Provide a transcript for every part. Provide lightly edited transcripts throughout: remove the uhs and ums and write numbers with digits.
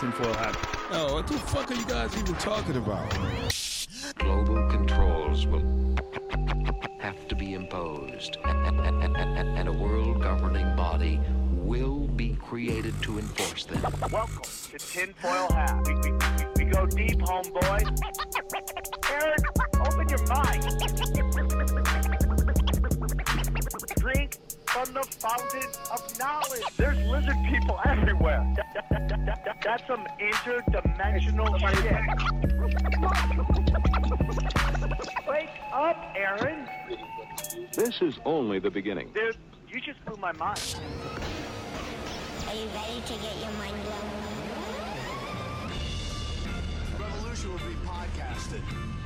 Tinfoil Hat. Oh, what the fuck are you guys even talking about? Global controls will have to be imposed, and a world governing body will be created to enforce them. Welcome to Tinfoil Hat. We go deep, homeboy. Aaron, open your mind. Drink from the fountain of knowledge. There's lizard people everywhere. That's some interdimensional shit. Wake up, Aaron. This is only the beginning. Dude, you just blew my mind. Are you ready to get your mind blown? Revolution will be podcasted.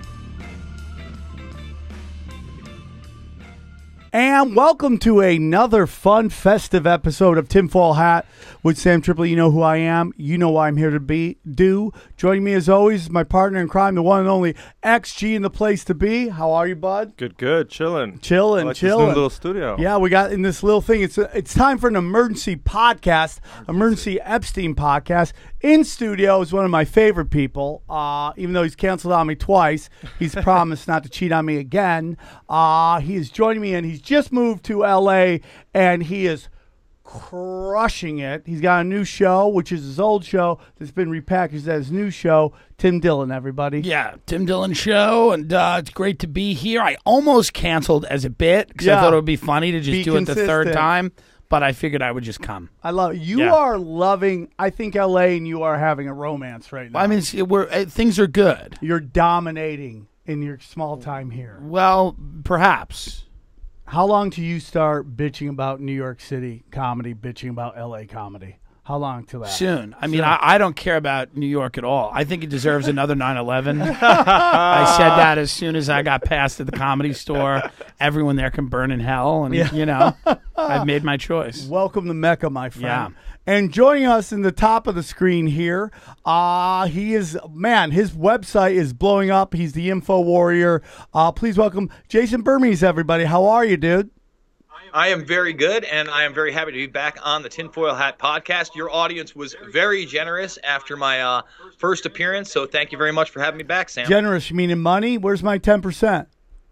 And welcome to another fun, festive episode of Tinfoil Hat with Sam Tripoli. You know who I am. You know why I'm here to do. Joining me as always is my partner in crime, the one and only XG in the place to be. How are you, bud? Good. Chilling. Chilling. I like this new little studio. Yeah, we got in this little thing. It's time for an emergency podcast, emergency Epstein podcast. In studio is one of my favorite people. Even though he's canceled on me twice, he's promised not to cheat on me again. He is joining me, and he's just moved to LA, and he is crushing it. He's got a new show, which is his old show that's been repackaged as his new show. Tim Dillon, everybody. Yeah, Tim Dillon Show, and it's great to be here. I almost canceled as a bit because I thought it would be funny to just do it the third time, but I figured I would just come. I love it. You are loving, I think, LA, and you are having a romance right now. I mean, things are good. You're dominating in your small time here. Well, perhaps. How long till you start bitching about New York City comedy, bitching about LA comedy? How long till that? Soon. I mean, I don't care about New York at all. I think it deserves another 9/11. I said that as soon as I got past at the Comedy Store. Everyone there can burn in hell, and, you know, I've made my choice. Welcome to Mecca, my friend. Yeah. And joining us in the top of the screen here, he is, man, his website is blowing up. He's the Info Warrior. Please welcome Jason Burmese, everybody. How are you, dude? I am very good, and I am very happy to be back on the Tinfoil Hat podcast. Your audience was very generous after my first appearance, so thank you very much for having me back, Sam. Generous, you mean in money? Where's my 10%?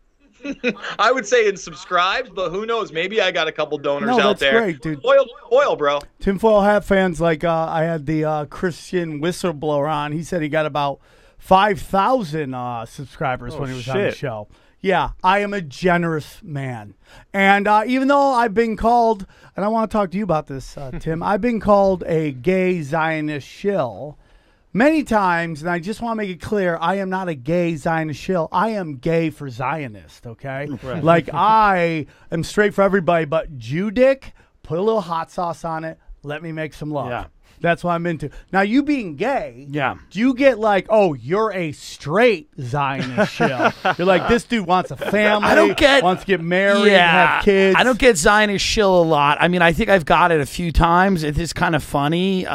I would say in subscribes, but who knows? Maybe I got a couple donors out there. Great, dude. Oil, bro. Tinfoil Hat fans, like I had the Christian Whistleblower on. He said he got about 5,000 subscribers when he was on the show. Yeah, I am a generous man. And even though I've been called, and I want to talk to you about this, Tim, I've been called a gay Zionist shill many times, and I just want to make it clear, I am not a gay Zionist shill. I am gay for Zionist, okay? Right. Like, I am straight for everybody, but Jew dick, put a little hot sauce on it, let me make some love. Yeah. That's what I'm into. Now, you being gay, do you get like, oh, you're a straight Zionist shill? You're like, this dude wants a family, wants to get married, have kids. I don't get Zionist shill a lot. I mean, I think I've got it a few times. It is kind of funny.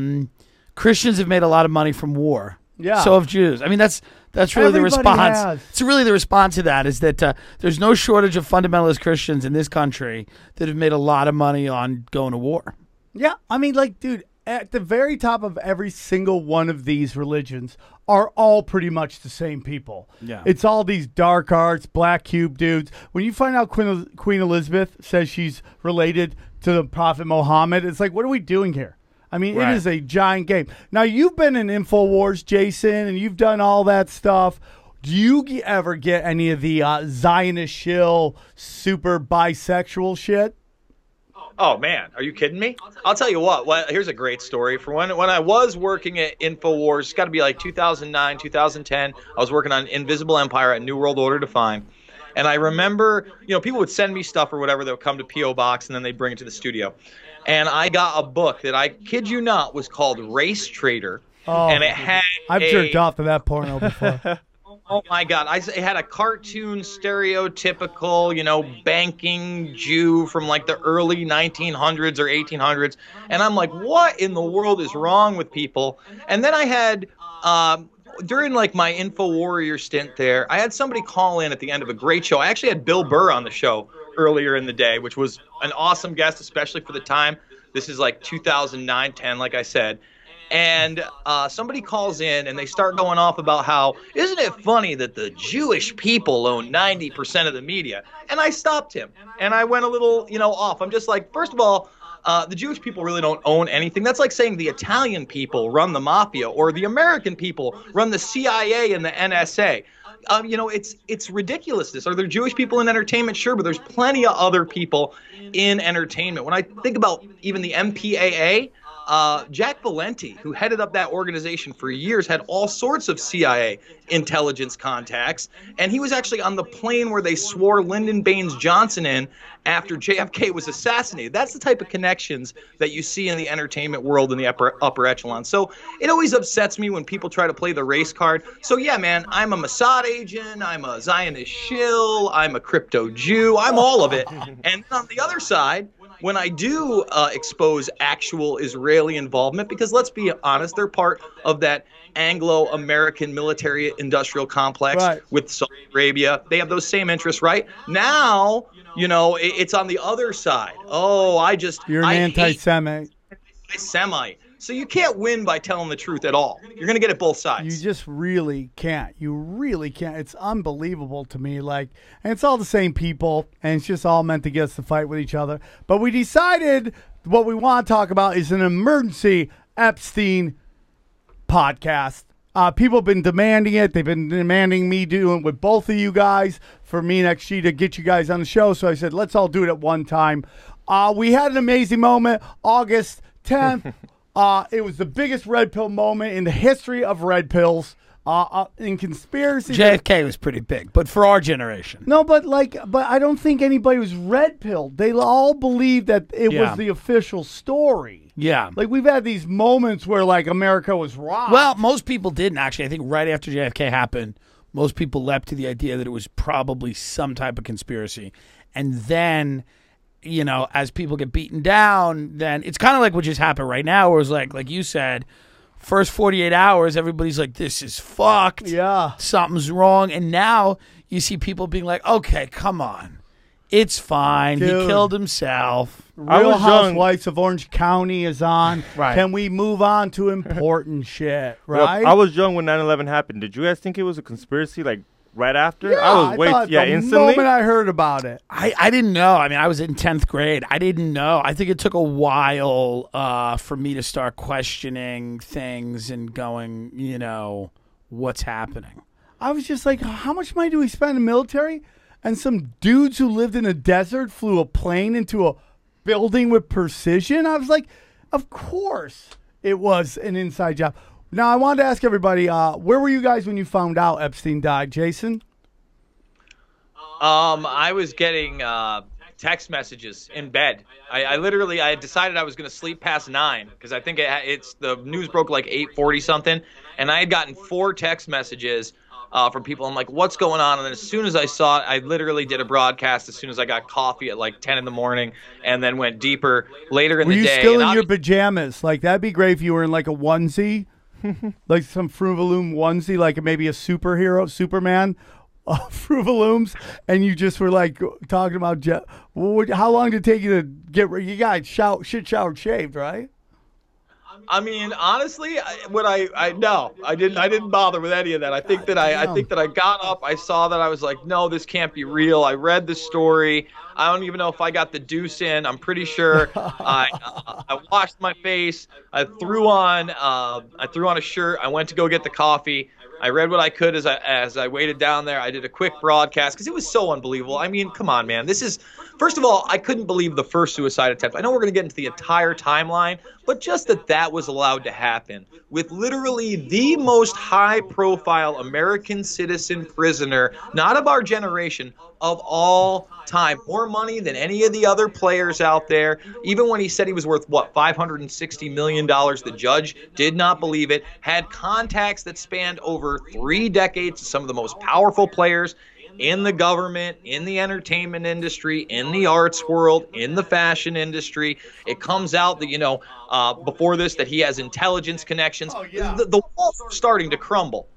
Christians have made a lot of money from war. Yeah. So have Jews. I mean, that's really the response. It's really the response to that is that there's no shortage of fundamentalist Christians in this country that have made a lot of money on going to war. Yeah. I mean, like, dude, at the very top of every single one of these religions are all pretty much the same people. Yeah. It's all these dark arts, black cube dudes. When you find out Queen Elizabeth says she's related to the Prophet Muhammad, it's like, what are we doing here? I mean, It is a giant game. Now, you've been in InfoWars, Jason, and you've done all that stuff. Do you ever get any of the Zionist shill, super bisexual shit? Oh, man. Are you kidding me? I'll tell you what. Here's a great story. For when I was working at InfoWars, it's got to be like 2009, 2010. I was working on Invisible Empire at New World Order Defined. And I remember, people would send me stuff or whatever that would come to P.O. Box, and then they'd bring it to the studio. And I got a book that, I kid you not, was called Race Trader. Oh, and it had I've jerked off to that porno before. Oh, my God. It had a cartoon, stereotypical, banking Jew from like the early 1900s or 1800s. And I'm like, what in the world is wrong with people? And then I had, during like my Info Warrior stint there, I had somebody call in at the end of a great show. I actually had Bill Burr on the show earlier in the day, which was an awesome guest, especially for the time. This is like 2009, 10, like I said. And somebody calls in and they start going off about how, isn't it funny that the Jewish people own 90% of the media? And I stopped him and I went a little, off. I'm just like, first of all, the Jewish people really don't own anything. That's like saying the Italian people run the mafia or the American people run the CIA and the NSA. It's ridiculousness. Are there Jewish people in entertainment? Sure, but there's plenty of other people in entertainment. When I think about even the MPAA, Jack Valenti, who headed up that organization for years, had all sorts of CIA intelligence contacts, and he was actually on the plane where they swore Lyndon Baines Johnson in after JFK was assassinated. That's the type of connections that you see in the entertainment world in the upper echelon. So it always upsets me when people try to play the race card. So yeah, man, I'm a Mossad agent, I'm a Zionist shill, I'm a crypto Jew, I'm all of it. And on the other side, when I do expose actual Israeli involvement, because let's be honest, they're part of that Anglo-American military-industrial complex with Saudi Arabia. They have those same interests, right? Now, it's on the other side. Oh, You're an anti-Semite. Anti-Semite. So you can't win by telling the truth at all. You're going to get it both sides. You just really can't. You really can't. It's unbelievable to me. And it's all the same people, and it's just all meant to get us to fight with each other. But we decided what we want to talk about is an emergency Epstein podcast. People have been demanding it. They've been demanding me do it with both of you guys for me and XG to get you guys on the show. So I said, let's all do it at one time. We had an amazing moment, August 10th. It was the biggest red pill moment in the history of red pills. In conspiracy, JFK was pretty big, but for our generation. No, but I don't think anybody was red pilled. They all believed that it was the official story. Yeah. We've had these moments where America was rocked. Well, most people didn't actually. I think right after JFK happened, most people leapt to the idea that it was probably some type of conspiracy. And then, as people get beaten down, then it's kind of like what just happened right now, where it's like you said, first 48 hours, everybody's like, this is fucked. Yeah. Something's wrong. And now you see people being like, okay, come on. It's fine. Dude. He killed himself. Real Housewives of Orange County is on. Right. Can we move on to important shit, right? Look, I was young when 9/11 happened. Did you guys think it was a conspiracy, right after? Yeah, I was instantly. The moment I heard about it. I didn't know. I mean, I was in 10th grade. I didn't know. I think it took a while for me to start questioning things and going, what's happening. I was just like, how much money do we spend in the military? And some dudes who lived in a desert flew a plane into a building with precision? I was like, of course it was an inside job. Now, I wanted to ask everybody, where were you guys when you found out Epstein died? Jason? I was getting text messages in bed. I decided I was going to sleep past 9 because I think it's the news broke 8:40 something, and I had gotten 4 text messages from people. I'm like, what's going on? And then as soon as I saw it, I literally did a broadcast as soon as I got coffee at 10 in the morning, and then went deeper later in the day. Were you still in your pajamas? That'd be great if you were in a onesie. Some Fruit of the Loom onesie, maybe a superhero, Superman, Fruit-of-the-Looms, and you just were talking about how long did it take you to get? You got showered, shaved, right? I mean, honestly, no, I didn't bother with any of that. I think that I got up, I saw that, I was like, no, this can't be real. I read the story. I don't even know if I got the deuce in. I'm pretty sure. I washed my face. I threw on a shirt. I went to go get the coffee. I read what I could as I waited down there. I did a quick broadcast because it was so unbelievable. I mean, come on, man. This is, first of all, I couldn't believe the first suicide attempt. I know we're going to get into the entire timeline, but just that was allowed to happen with literally the most high-profile American citizen prisoner, not of our generation, of all time. More money than any of the other players out there. Even when he said he was worth, $560 million, the judge did not believe it. Had contacts that spanned over 3 decades to some of the most powerful players in the government, in the entertainment industry, in the arts world, in the fashion industry. It comes out that, before this, that he has intelligence connections. Oh, yeah. The walls are starting to crumble.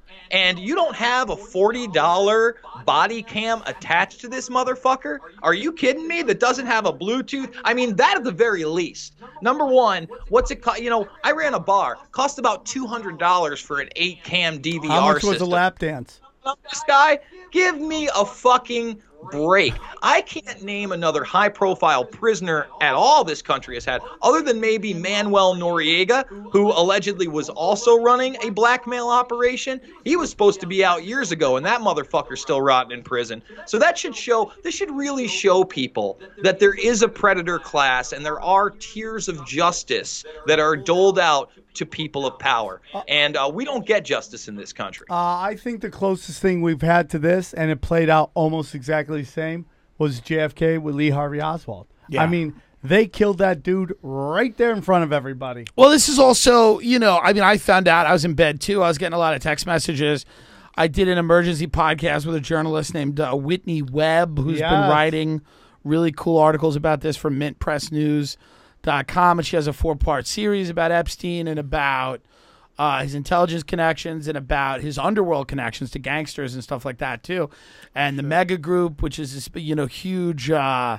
and you don't have a $40 body cam attached to this motherfucker? Are you kidding me? That doesn't have a Bluetooth? I mean, that at the very least. Number one, what's it cost? You know, I ran a bar. Cost about $200 for an 8-cam DVR system. How much was a lap dance? This guy, give me a fucking break. I can't name another high-profile prisoner at all this country has had, other than maybe Manuel Noriega, who allegedly was also running a blackmail operation. He was supposed to be out years ago, and that motherfucker's still rotting in prison. So that should show, this should really show people that there is a predator class and there are tiers of justice that are doled out to people of power. And we don't get justice in this country. I think the closest thing we've had to this, and it played out almost exactly the same, was JFK with Lee Harvey Oswald. Yeah. I mean, they killed that dude right there in front of everybody. Well, this is also, you know, I mean, I found out, I was in bed too. I was getting a lot of text messages. I did an emergency podcast with a journalist named Whitney Webb, who's been writing really cool articles about this for mintpressnews.com, and she has a 4-part series about Epstein and about his intelligence connections and about his underworld connections to gangsters and stuff like that too, and the Mega Group, which is this, you know, huge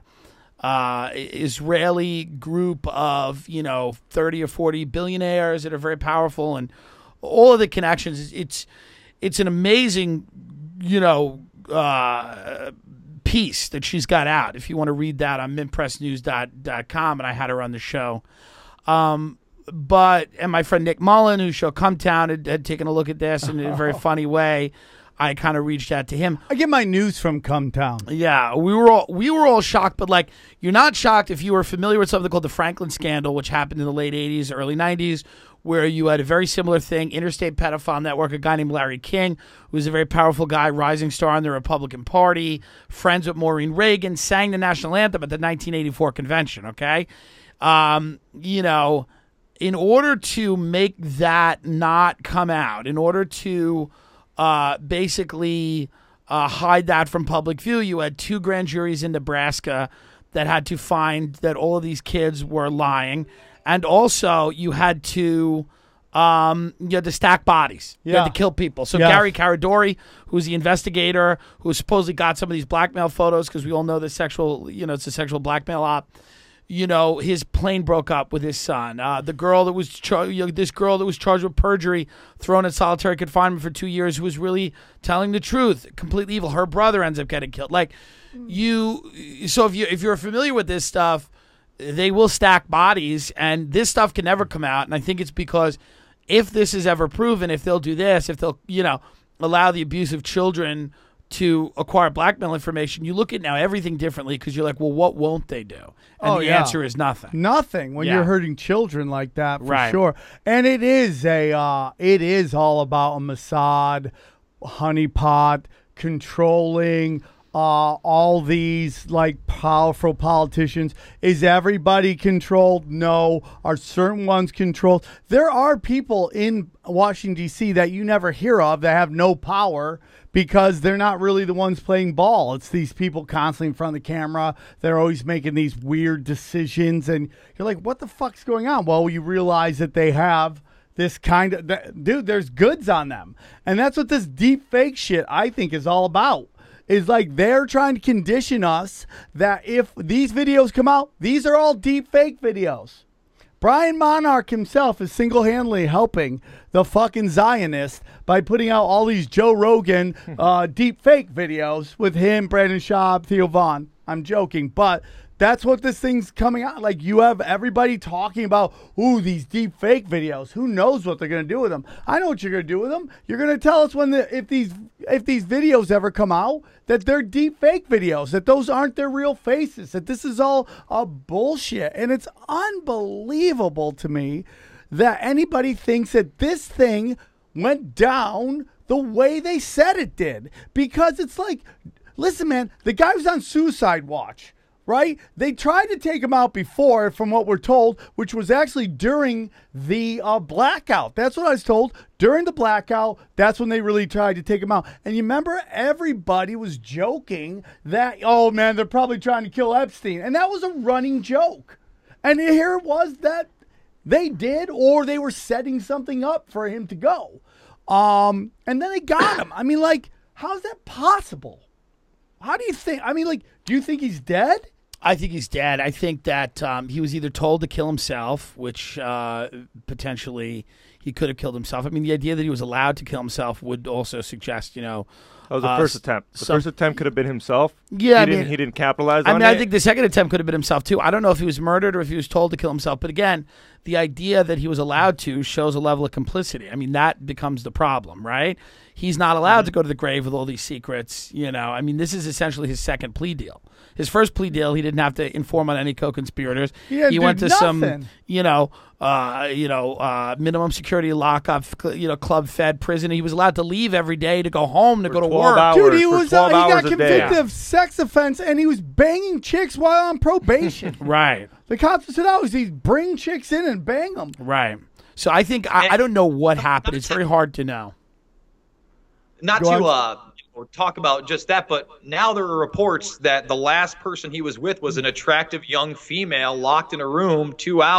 Israeli group of, you know, 30 or 40 billionaires that are very powerful, and all of the connections. It's an amazing, you know, piece that she's got out. If you want to read that on mintpressnews.com, and I had her on the show. And my friend Nick Mullen, whose show Come Town, had taken a look at this in a very funny way. I kind of reached out to him. I get my news from Come Town. Yeah, we were all shocked, but like, you're not shocked if you were familiar with something called the Franklin scandal, which happened in the late 80s, early 90s, where you had a very similar thing, interstate pedophile network, a guy named Larry King, who was a very powerful guy, rising star in the Republican Party, friends with Maureen Reagan, sang the national anthem at the 1984 convention, okay? You know, in order to make that not come out, in order to basically hide that from public view, you had 2 grand juries in Nebraska that had to find that all of these kids were lying. And also, you had to stack bodies. You had to kill people. So Gary Caradori, who's the investigator, who supposedly got some of these blackmail photos, because we all know it's a sexual blackmail op. You know, his plane broke up with his son. The girl that was this girl that was charged with perjury, thrown in solitary confinement for 2 years, who was really telling the truth, completely evil. Her brother ends up getting killed. Like, so if you're familiar with this stuff, they will stack bodies, and this stuff can never come out. And I think it's because if this is ever proven, if they'll do this, if they'll, you know, allow the abuse of children to acquire blackmail information, you look at now everything differently, because you're like, well, what won't they do? And the answer is nothing. Nothing when you're hurting children like that, for sure. And it is all about a Mossad, honeypot, controlling all these like powerful politicians. Is everybody controlled? No. Are certain ones controlled? There are people in Washington, D.C. that you never hear of that have no power, because they're not really the ones playing ball. It's these people constantly in front of the camera. They're always making these weird decisions, and you're like, what the fuck's going on? Well, you realize that they have this kind of, dude, there's goods on them. And that's what this deep fake shit, I think, is all about. Is like they're trying to condition us that if these videos come out, these are all deep fake videos. Brian Monarch himself is single-handedly helping the fucking Zionist by putting out all these Joe Rogan deep fake videos with him, Brandon Schaub, Theo Vaughn. I'm joking, but that's what this thing's coming out. Like, you have everybody talking about, these deep fake videos. Who knows what they're going to do with them? I know what you're going to do with them. You're going to tell us if these videos ever come out that they're deep fake videos, that those aren't their real faces, that this is all a bullshit. And it's unbelievable to me that anybody thinks that this thing went down the way they said it did. Because it's like, listen, man, the guy was on suicide watch. Right? They tried to take him out before, from what we're told, which was actually during the blackout. That's what I was told. During the blackout, that's when they really tried to take him out. And you remember, everybody was joking that, oh, man, they're probably trying to kill Epstein. And that was a running joke. And here it was that they did, or they were setting something up for him to go. And then they got him. I mean, like, how is that possible? How do you think? I mean, like, do you think he's dead? I think he's dead. I think that he was either told to kill himself, which potentially he could have killed himself. I mean, the idea that he was allowed to kill himself would also suggest, you know. That was the first attempt. The first attempt could have been himself. Yeah, he didn't capitalize on it. I think the second attempt could have been himself, too. I don't know if he was murdered or if he was told to kill himself. But again, the idea that he was allowed to shows a level of complicity. I mean, that becomes the problem, right? He's not allowed to go to the grave with all these secrets, you know. I mean, this is essentially his second plea deal. His first plea deal, he didn't have to inform on any co-conspirators. He went to some, minimum security lockup, club fed prison. He was allowed to leave every day to go home to go to work. Dude, he got convicted of sex offense and he was banging chicks while on probation. Right. The cops said, he's bring chicks in and bang them. Right. So I think I don't know what happened. It's very hard to know. Not to talk about just that, but now there are reports that the last person he was with was an attractive young female locked in a room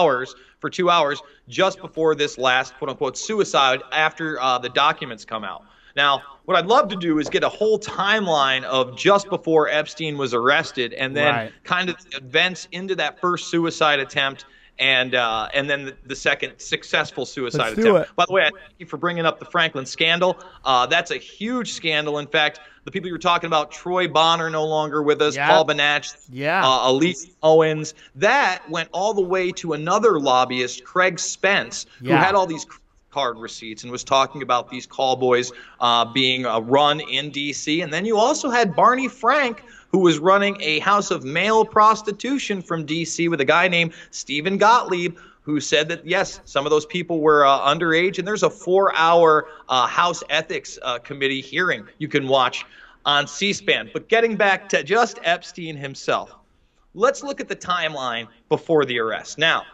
for 2 hours just before this last quote-unquote suicide after the documents come out. Now, what I'd love to do is get a whole timeline of just before Epstein was arrested and then kind of events into that first suicide attempt and then the second successful suicide attempt. By the way, I thank you for bringing up the Franklin scandal. That's a huge scandal. In fact, the people you were talking about, Troy Bonner no longer with us, Paul Bonach, Elise Owens, that went all the way to another lobbyist, Craig Spence, who had all these card receipts and was talking about these call boys being run in D.C. And then you also had Barney Frank, who was running a house of male prostitution from D.C. with a guy named Stephen Gottlieb, who said that, yes, some of those people were underage. And there's a 4-hour House Ethics Committee hearing you can watch on C-SPAN. But getting back to just Epstein himself, let's look at the timeline before the arrest. Now,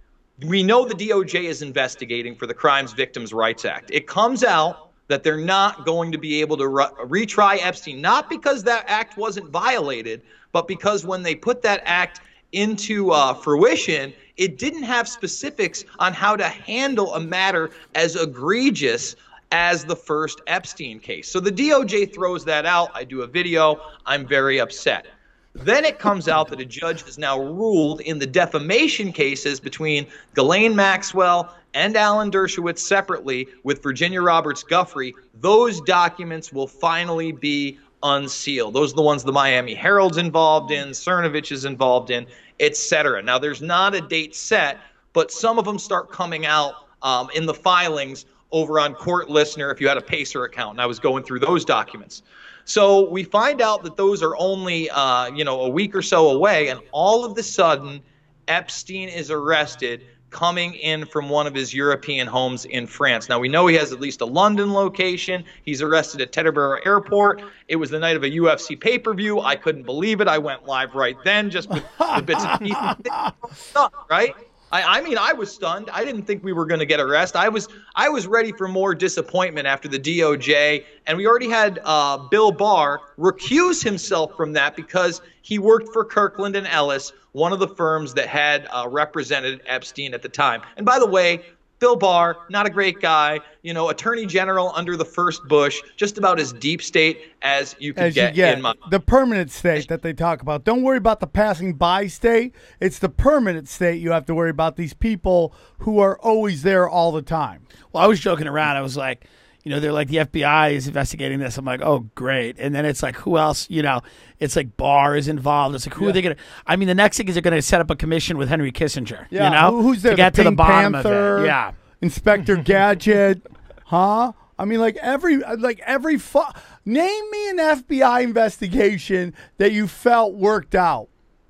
we know the DOJ is investigating for the Crimes Victims' Rights Act. It comes out that they're not going to be able to retry Epstein, not because that act wasn't violated, but because when they put that act into fruition, it didn't have specifics on how to handle a matter as egregious as the first Epstein case. So the DOJ throws that out. I do a video. I'm very upset. Then it comes out that a judge has now ruled in the defamation cases between Ghislaine Maxwell and Alan Dershowitz separately with Virginia Roberts Guthrie. Those documents will finally be unsealed. Those are the ones the Miami Herald's involved in, Cernovich is involved in, etc. Now, there's not a date set, but some of them start coming out in the filings over on Court Listener if you had a Pacer account, and I was going through those documents. So we find out that those are only, a week or so away, and all of a sudden, Epstein is arrested coming in from one of his European homes in France. Now, we know he has at least a London location. He's arrested at Teterboro Airport. It was the night of a UFC pay-per-view. I couldn't believe it. I went live right then just with the bits and pieces. Right? I mean, I was stunned. I didn't think we were going to get arrested. I was ready for more disappointment after the DOJ, and we already had Bill Barr recuse himself from that because he worked for Kirkland & Ellis, one of the firms that had represented Epstein at the time. And by the way, Bill Barr, not a great guy, attorney general under the first Bush, just about as deep state as you could get in my... The permanent state that they talk about. Don't worry about the passing by state. It's the permanent state you have to worry about, these people who are always there all the time. Well, I was joking around. I was like, they're like, the FBI is investigating this. I'm like, oh, great. And then it's like, who else? It's like Barr is involved. It's like, who are they going to? I mean, the next thing is they're going to set up a commission with Henry Kissinger. Yeah, who's there? To get to the bottom Panther, of it. Yeah. Inspector Gadget. Huh? I mean, name me an FBI investigation that you felt worked out.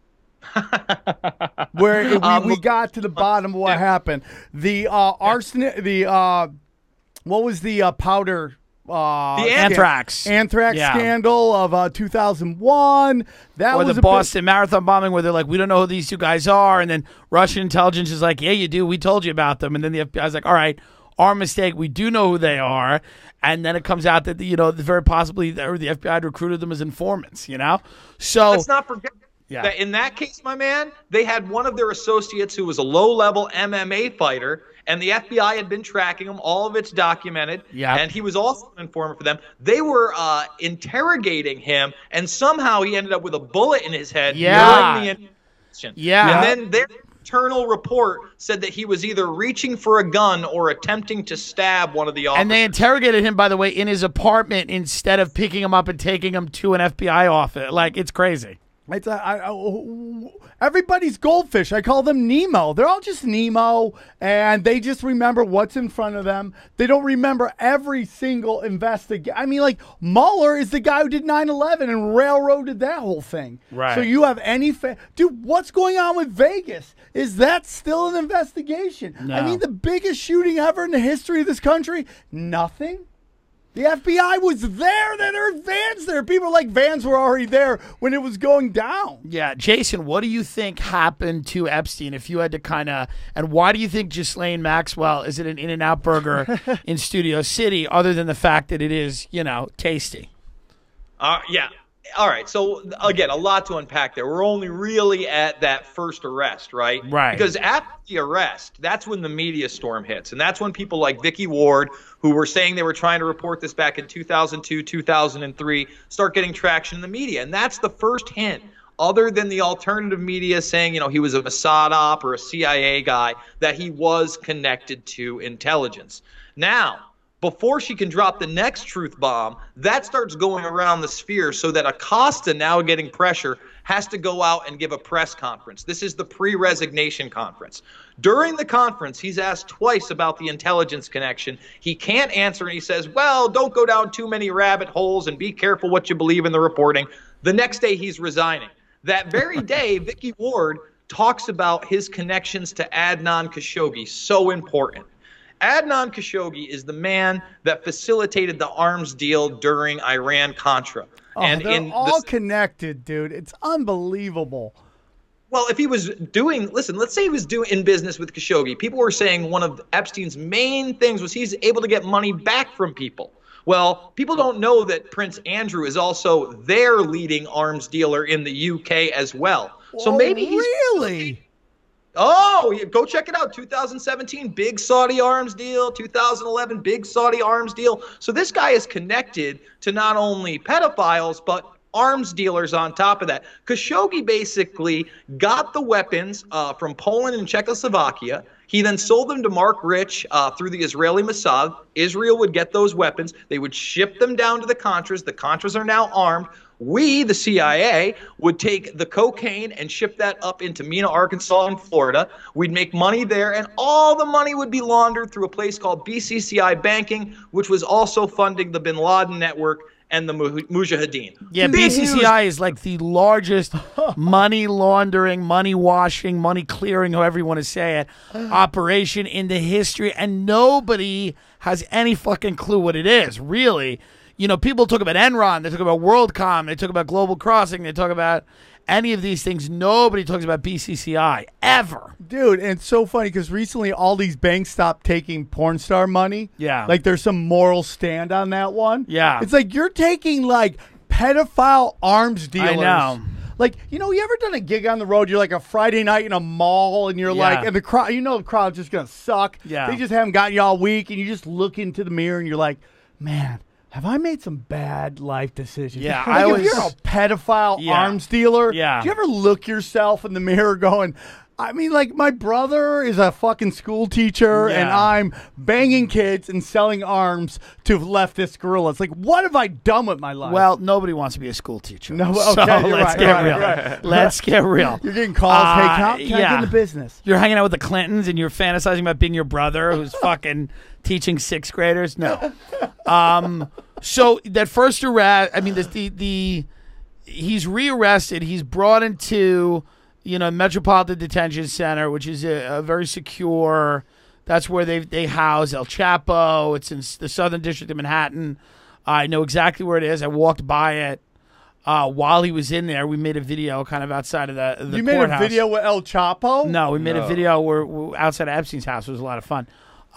Where we got to the bottom of what happened. The arsenic, what was the powder? The anthrax scandal of 2001. That was the Boston Marathon bombing, where they're like, we don't know who these two guys are, and then Russian intelligence is like, yeah, you do. We told you about them, and then the FBI is like, all right, our mistake. We do know who they are, and then it comes out that very possibly the FBI had recruited them as informants. So let's not forget. Yeah. In that case, my man, they had one of their associates who was a low-level MMA fighter, And the FBI had been tracking him. All of it's documented. Yeah. And he was also an informant for them. They were interrogating him, and somehow he ended up with a bullet in his head. Yeah. During the interrogation. Yeah. And then their internal report said that he was either reaching for a gun or attempting to stab one of the officers. And they interrogated him, by the way, in his apartment instead of picking him up and taking him to an FBI office. Like, it's crazy. It's everybody's goldfish. I call them Nemo. They're all just Nemo, and they just remember what's in front of them. They don't remember every single investigation. I mean, like, Mueller is the guy who did 9/11 and railroaded that whole thing. Right. So you have any dude, what's going on with Vegas? Is that still an investigation? No. I mean, the biggest shooting ever in the history of this country? Nothing. The FBI was there. There were vans there. People like vans were already there when it was going down. Yeah. Jason, what do you think happened to Epstein if you had to kind of, and why do you think Ghislaine Maxwell is at an In-N-Out Burger in Studio City other than the fact that it is, tasty? Yeah. All right. So, again, a lot to unpack there. We're only really at that first arrest, right? Right. Because after the arrest, that's when the media storm hits. And that's when people like Vicky Ward, who were saying they were trying to report this back in 2002, 2003, start getting traction in the media. And that's the first hint, other than the alternative media saying, he was a Mossad op or a CIA guy, that he was connected to intelligence. Now, before she can drop the next truth bomb, that starts going around the sphere so that Acosta, now getting pressure, has to go out and give a press conference. This is the pre-resignation conference. During the conference, he's asked twice about the intelligence connection. He can't answer, and he says, well, don't go down too many rabbit holes and be careful what you believe in the reporting. The next day, he's resigning. That very day, Vicky Ward talks about his connections to Adnan Khashoggi, so important. Adnan Khashoggi is the man that facilitated the arms deal during Iran-Contra. And they're all connected, dude. It's unbelievable. Well, if he was let's say he was doing in business with Khashoggi. People were saying one of Epstein's main things was he's able to get money back from people. Well, people don't know that Prince Andrew is also their leading arms dealer in the UK as well. So maybe he's really. Oh, go check it out. 2017, big Saudi arms deal. 2011, big Saudi arms deal. So this guy is connected to not only pedophiles, but arms dealers on top of that. Khashoggi basically got the weapons from Poland and Czechoslovakia. He then sold them to Mark Rich through the Israeli Mossad. Israel would get those weapons. They would ship them down to the Contras. The Contras are now armed. We, the CIA, would take the cocaine and ship that up into Mena, Arkansas, and Florida. We'd make money there, and all the money would be laundered through a place called BCCI Banking, which was also funding the Bin Laden network and the Mujahideen. Yeah, BCCI is like the largest money laundering, money washing, money clearing, however you want to say it, operation in the history, and nobody has any fucking clue what it is, really. People talk about Enron, they talk about WorldCom, they talk about Global Crossing, they talk about any of these things. Nobody talks about BCCI, ever. Dude, and it's so funny because recently all these banks stopped taking porn star money. Yeah. Like there's some moral stand on that one. Yeah. It's like you're taking like pedophile arms dealers. I know. Like, you ever done a gig on the road? You're like a Friday night in a mall, and you're like, and the crowd, the crowd's just going to suck. Yeah. They just haven't gotten you all week, and you just look into the mirror, and you're like, man, have I made some bad life decisions? Yeah, like if you're a pedophile arms dealer, do you ever look yourself in the mirror going, I mean, like, my brother is a fucking school teacher, and I'm banging kids and selling arms to leftist guerrillas. Like, what have I done with my life? Well, nobody wants to be a school teacher. No, okay, so let's get real. Right. Let's get real. You're getting calls, hey, can I get in the business? You're hanging out with the Clintons, and you're fantasizing about being your brother who's fucking teaching sixth graders? No. So that first arrest, I mean, he's rearrested. He's brought into Metropolitan Detention Center, which is a very secure. That's where they house El Chapo. It's in the Southern District of Manhattan. I know exactly where it is. I walked by it while he was in there. We made a video kind of outside of the You courthouse. made a video with El Chapo? No, we made a video where outside of Epstein's house. It was a lot of fun.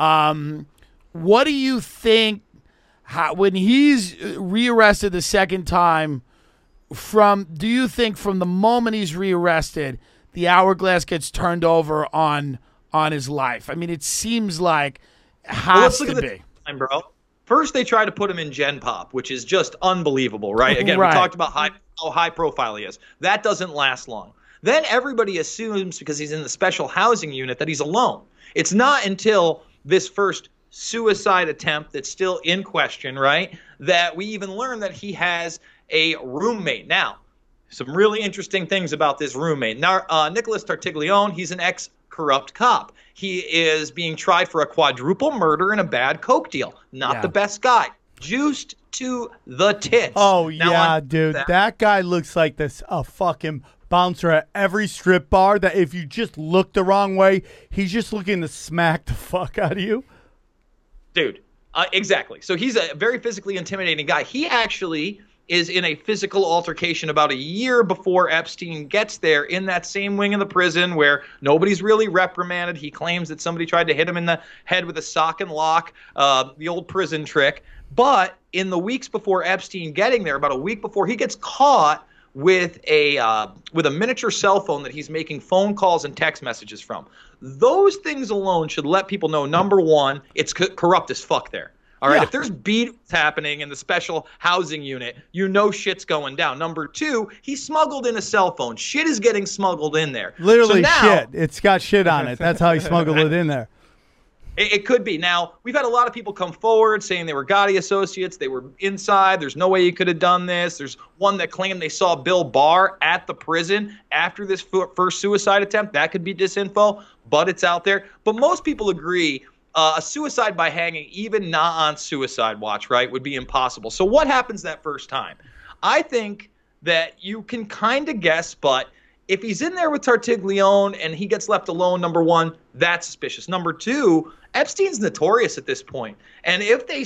What do you think when he's rearrested the second time? Do you think from the moment he's rearrested, the hourglass gets turned over on on his life. I mean, it seems like it has to be. Time, bro. First, they try to put him in Gen Pop, which is just unbelievable, right? Again, we talked about how high profile he is. That doesn't last long. Then everybody assumes, because he's in the special housing unit, that he's alone. It's not until this first suicide attempt that's still in question, right, that we even learn that he has a roommate. Now, some really interesting things about this roommate. Now, Nicholas Tartaglione, he's an ex-corrupt cop. He is being tried for a quadruple murder and a bad coke deal. Not the best guy. Juiced to the tits. Oh, now, dude. That guy looks like a fucking bouncer at every strip bar that if you just look the wrong way, he's just looking to smack the fuck out of you. Dude, exactly. So he's a very physically intimidating guy. He actually is in a physical altercation about a year before Epstein gets there in that same wing of the prison where nobody's really reprimanded. He claims that somebody tried to hit him in the head with a sock and lock, the old prison trick. But in the weeks before Epstein getting there, about a week before, he gets caught with a miniature cell phone that he's making phone calls and text messages from. Those things alone should let people know, number one, it's corrupt as fuck there. All right, if there's beats happening in the special housing unit, you know shit's going down. Number two, he smuggled in a cell phone. Shit is getting smuggled in there. Literally shit. It's got shit on it. That's how he smuggled it in there. It could be. Now, we've had a lot of people come forward saying they were Gotti associates. They were inside. There's no way he could have done this. There's one that claimed they saw Bill Barr at the prison after this first suicide attempt. That could be disinfo, but it's out there. But most people agree a suicide by hanging, even not on suicide watch, right, would be impossible. So what happens that first time? I think that you can kind of guess, but if he's in there with Tartaglione and he gets left alone, number one, that's suspicious. Number two, Epstein's notorious at this point. And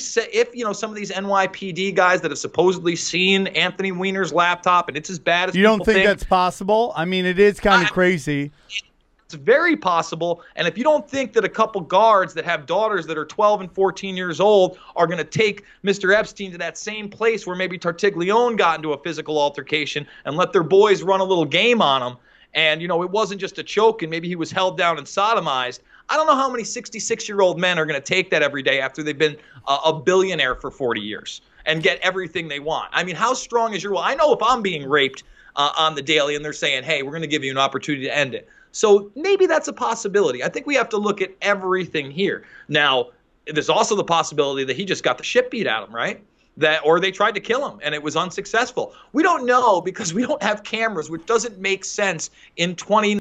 if some of these NYPD guys that have supposedly seen Anthony Weiner's laptop and it's as bad as you don't think that's possible? I mean, it is kind of crazy. It's very possible. And if you don't think that a couple guards that have daughters that are 12 and 14 years old are going to take Mr. Epstein to that same place where maybe Tartaglione got into a physical altercation and let their boys run a little game on him, and, it wasn't just a choke and maybe he was held down and sodomized, I don't know how many 66-year-old men are going to take that every day after they've been a billionaire for 40 years and get everything they want. I mean, how strong is your will? I know if I'm being raped on the daily and they're saying, hey, we're going to give you an opportunity to end it. So maybe that's a possibility. I think we have to look at everything here. Now, there's also the possibility that he just got the shit beat out of him, right? Or they tried to kill him and it was unsuccessful. We don't know because we don't have cameras, which doesn't make sense in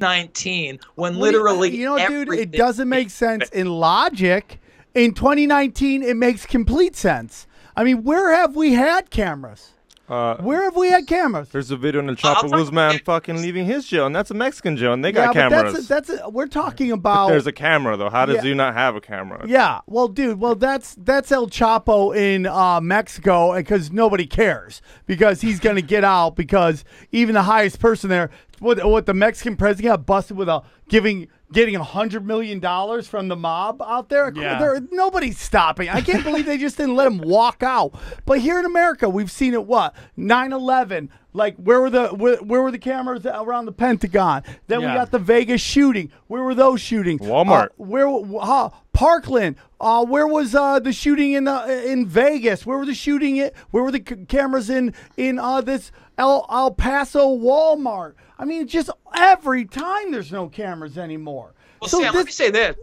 2019 when literally dude, it doesn't make sense in logic. In 2019, it makes complete sense. I mean, where have we had cameras? Where have we had cameras? There's a video on the Chapo Guzman fucking leaving his jail, and that's a Mexican jail, and they got cameras. We're talking about. But there's a camera though. How does you not have a camera? Yeah, well, dude, that's El Chapo in Mexico, because nobody cares because he's gonna get out because even the highest person there, what the Mexican president got busted with getting $100 million from the mob out there. Yeah. Nobody's stopping. I can't believe they just didn't let him walk out. But here in America, we've seen it. 9/11. Like where were the cameras around the Pentagon? Then we got the Vegas shooting. Where were those shootings? Walmart. Parkland. Where was the shooting in Vegas? Where were the shooting? Where were the cameras in this El Paso Walmart? I mean, just every time there's no cameras anymore. Well, so Sam, let me say this.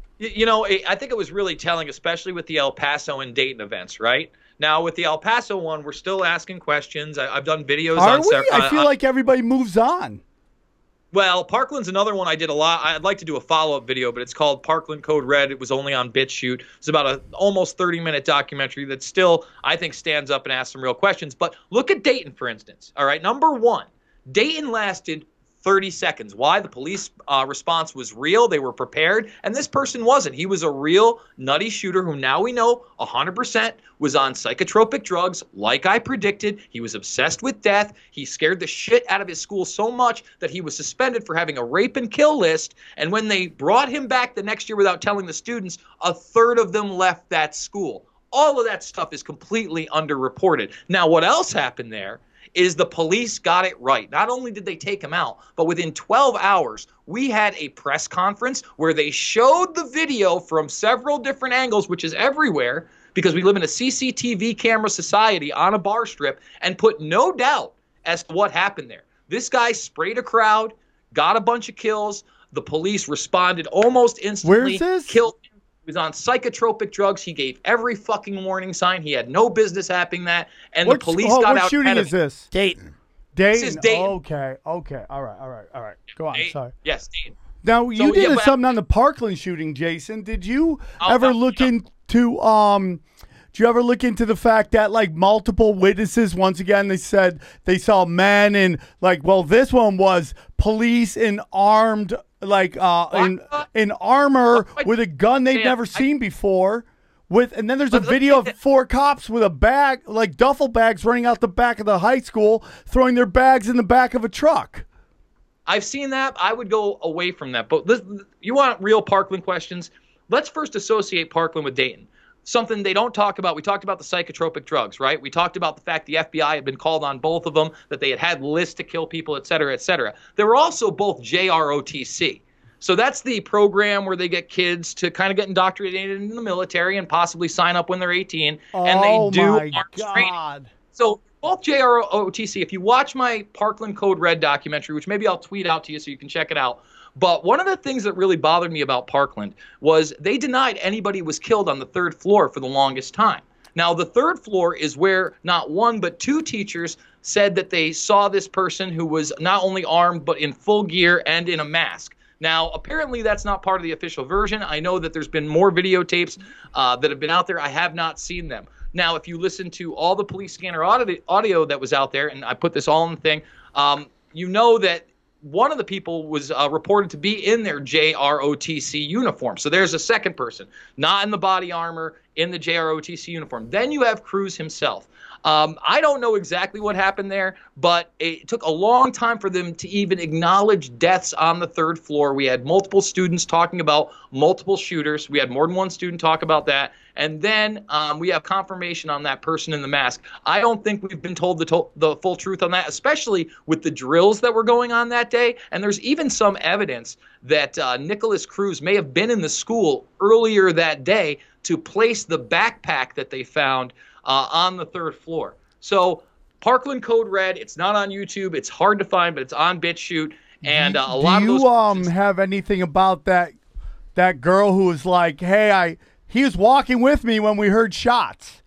I think it was really telling, especially with the El Paso and Dayton events, right? Now, with the El Paso one, we're still asking questions. I've done videos on several. I feel like everybody moves on. Well, Parkland's another one I did a lot. I'd like to do a follow-up video, but it's called Parkland Code Red. It was only on BitChute. It's about an almost 30-minute documentary that still, I think, stands up and asks some real questions. But look at Dayton, for instance. All right, number one, Dayton lasted 30 seconds. Why? The police response was real. They were prepared. And this person wasn't. He was a real nutty shooter who now we know 100% was on psychotropic drugs like I predicted. He was obsessed with death. He scared the shit out of his school so much that he was suspended for having a rape and kill list. And when they brought him back the next year without telling the students, a third of them left that school. All of that stuff is completely underreported. Now, what else happened there is the police got it right. Not only did they take him out, but within 12 hours, we had a press conference where they showed the video from several different angles, which is everywhere, because we live in a CCTV camera society on a bar strip, and put no doubt as to what happened there. This guy sprayed a crowd, got a bunch of kills. The police responded almost instantly. Where's this? Killed him. He was on psychotropic drugs. He gave every fucking warning sign. He had no business happening that. And the police got out. What shooting is this? Dayton. Dayton. This is Dayton. Okay. All right. Go on. Dayton. Sorry. Yes, Dayton. Now you did something on the Parkland shooting, Jason. Did you ever look into Did you ever look into the fact that like multiple witnesses, once again, they said they saw men in this one was police in armed in armor with a gun they'd never seen before. And then there's a video of 4 cops with a bag, like duffel bags, running out the back of the high school, throwing their bags in the back of a truck. I've seen that. I would go away from that. But you want real Parkland questions? Let's first associate Parkland with Dayton. Something they don't talk about. We talked about the psychotropic drugs, right? We talked about the fact the FBI had been called on both of them, that they had lists to kill people, et cetera, et cetera. They were also both JROTC. So that's the program where they get kids to kind of get indoctrinated in the military and possibly sign up when they're 18. And they do arms training. So both JROTC, if you watch my Parkland Code Red documentary, which maybe I'll tweet out to you so you can check it out. But one of the things that really bothered me about Parkland was they denied anybody was killed on the 3rd floor for the longest time. Now, the 3rd floor is where not 1 but 2 teachers said that they saw this person who was not only armed but in full gear and in a mask. Now, apparently that's not part of the official version. I know that there's been more videotapes that have been out there. I have not seen them. Now, if you listen to all the police scanner audio that was out there, and I put this all in the thing, you know that one of the people was reported to be in their JROTC uniform. So there's a second person, not in the body armor, in the JROTC uniform. Then you have Cruz himself. I don't know exactly what happened there, but it took a long time for them to even acknowledge deaths on the 3rd floor. We had multiple students talking about multiple shooters. We had more than one student talk about that. And then we have confirmation on that person in the mask. I don't think we've been told the full truth on that, especially with the drills that were going on that day. And there's even some evidence that Nicholas Cruz may have been in the school earlier that day to place the backpack that they found on the 3rd floor. So Parkland Code Red, it's not on YouTube. It's hard to find, but it's on BitChute. And a lot of those. Do you have anything about that girl who was like, hey, he was walking with me when we heard shots?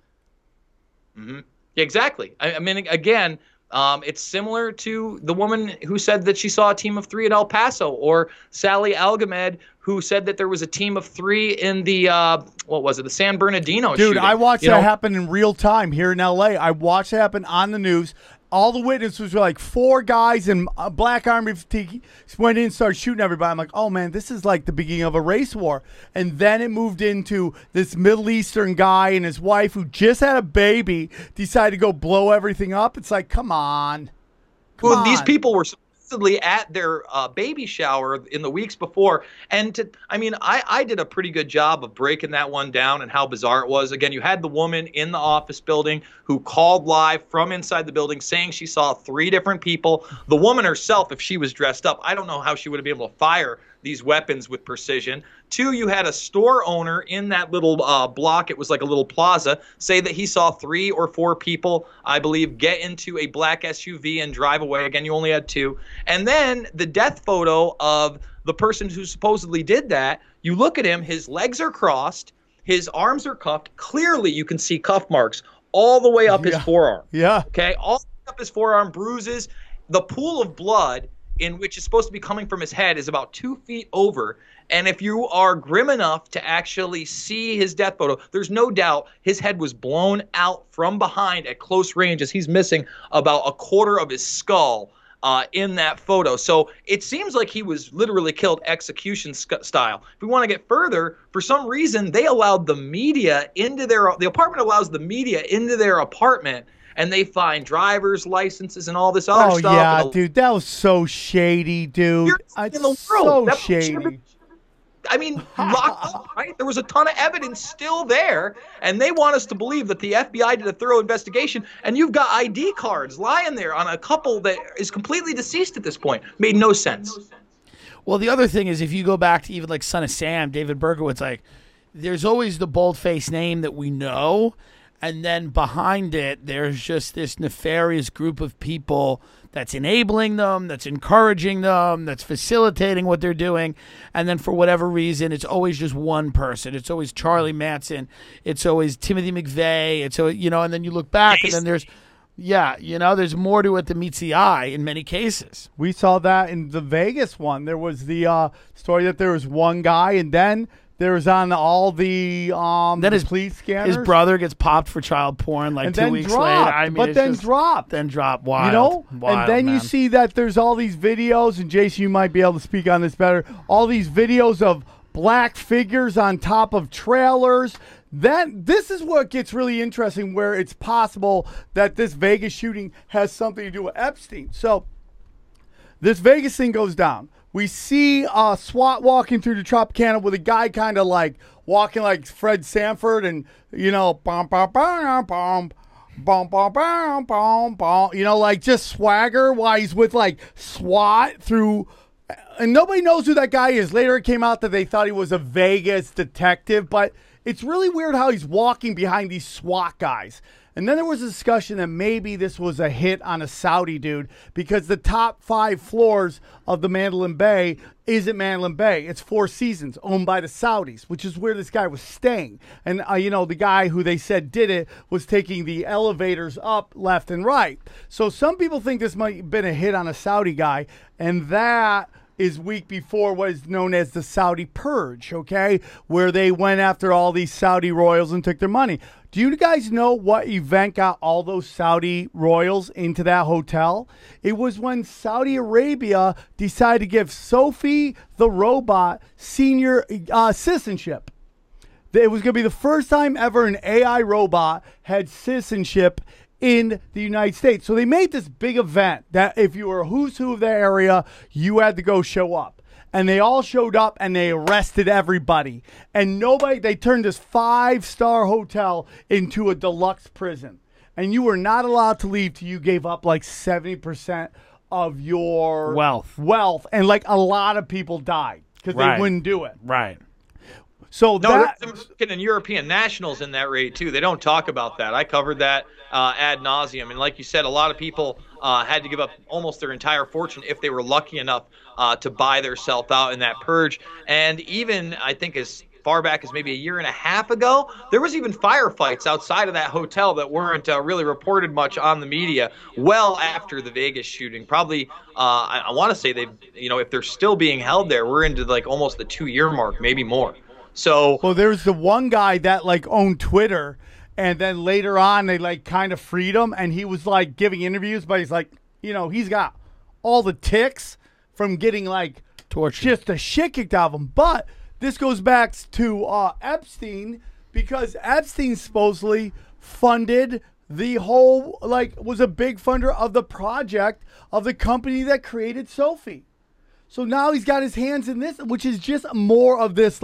Mm-hmm. Exactly. I mean, again, it's similar to the woman who said that she saw a team of 3 at El Paso, or Sally Algamed, who said that there was a team of 3 in the, the San Bernardino shooting. Dude, I watched that happen in real time here in L.A. I watched it happen on the news. All the witnesses were like 4 guys in black army fatigue went in and started shooting everybody. I'm like, oh, man, this is like the beginning of a race war. And then it moved into this Middle Eastern guy and his wife who just had a baby decided to go blow everything up. It's like, come on. These people were supposedly at their baby shower in the weeks before. And I did a pretty good job of breaking that one down and how bizarre it was. Again, you had the woman in the office building who called live from inside the building saying she saw 3 different people. The woman herself, if she was dressed up, I don't know how she would have been able to fire these weapons with precision. 2, you had a store owner in that little block, it was like a little plaza, say that he saw 3 or 4 people, I believe, get into a black SUV and drive away. Again, you only had 2. And then the death photo of the person who supposedly did that, you look at him, his legs are crossed, his arms are cuffed. Clearly, you can see cuff marks all the way up his forearm. Yeah. Okay, all the way up his forearm, bruises. The pool of blood in which is supposed to be coming from his head is about 2 feet over. And if you are grim enough to actually see his death photo, there's no doubt his head was blown out from behind at close range as he's missing about a quarter of his skull in that photo. So it seems like he was literally killed execution style. If we want to get further, for some reason, they allowed the media into the apartment allows the media into their apartment. And they find driver's licenses and all this other stuff. Oh, yeah, dude. That was so shady, dude. In the world. So shady. I mean, locked up, right? There was a ton of evidence still there, and they want us to believe that the FBI did a thorough investigation, and you've got ID cards lying there on a couple that is completely deceased at this point. Made no sense. Well, the other thing is, if you go back to even like Son of Sam, David Berkowitz, like, there's always the bold-faced name that we know, and then behind it, there's just this nefarious group of people that's enabling them, that's encouraging them, that's facilitating what they're doing. And then for whatever reason, it's always just one person. It's always Charlie Manson. It's always Timothy McVeigh. It's always, and then you look back and then there's, there's more to it than meets the eye in many cases. We saw that in the Vegas one. There was the story that there was one guy, and then there was on all the police scanners. His brother gets popped for child porn like 2 weeks later. I mean, dropped. Then dropped. Wild. Wild, and then you see that there's all these videos, and Jason, you might be able to speak on this better. All these videos of black figures on top of trailers. Then this is what gets really interesting, where it's possible that this Vegas shooting has something to do with Epstein. So this Vegas thing goes down. We see SWAT walking through the Tropicana with a guy kind of like walking like Fred Sanford, and bum bum bum bum bum bum bum bum bum, like just swagger while he's with like SWAT through, and nobody knows who that guy is. Later it came out that they thought he was a Vegas detective, but it's really weird how he's walking behind these SWAT guys. And then there was a discussion that maybe this was a hit on a Saudi dude, because the top 5 floors of the Mandalay Bay isn't Mandalay Bay. It's Four Seasons, owned by the Saudis, which is where this guy was staying. And, the guy who they said did it was taking the elevators up left and right. So some people think this might have been a hit on a Saudi guy, and that is week before what is known as the Saudi Purge, okay, where they went after all these Saudi royals and took their money. Do you guys know what event got all those Saudi royals into that hotel? It was when Saudi Arabia decided to give Sophie the robot senior citizenship. It was going to be the first time ever an AI robot had citizenship in the United States. So they made this big event that if you were a who's who of the area, you had to go show up. And they all showed up, and they arrested everybody. And they turned this 5-star hotel into a deluxe prison. And you were not allowed to leave till you gave up like 70% of your wealth. And like a lot of people died because they wouldn't do it. Right. So there's American and European nationals in that raid too. They don't talk about that. I covered that ad nauseum. And like you said, a lot of people had to give up almost their entire fortune if they were lucky enough to buy themselves out in that purge. And even, I think, as far back as maybe a year and a half ago, there was even firefights outside of that hotel that weren't really reported much on the media well after the Vegas shooting. Probably, I want to say if they're still being held there, we're into like almost the 2-year mark, maybe more. So, well, there's the one guy that like owned Twitter, and then later on they like kind of freed him, and he was like giving interviews, but he's like, he's got all the ticks from getting like tortured, just the shit kicked out of him. But this goes back to Epstein, because Epstein supposedly funded the whole, was a big funder of the project of the company that created Sophie. So now he's got his hands in this, which is just more of this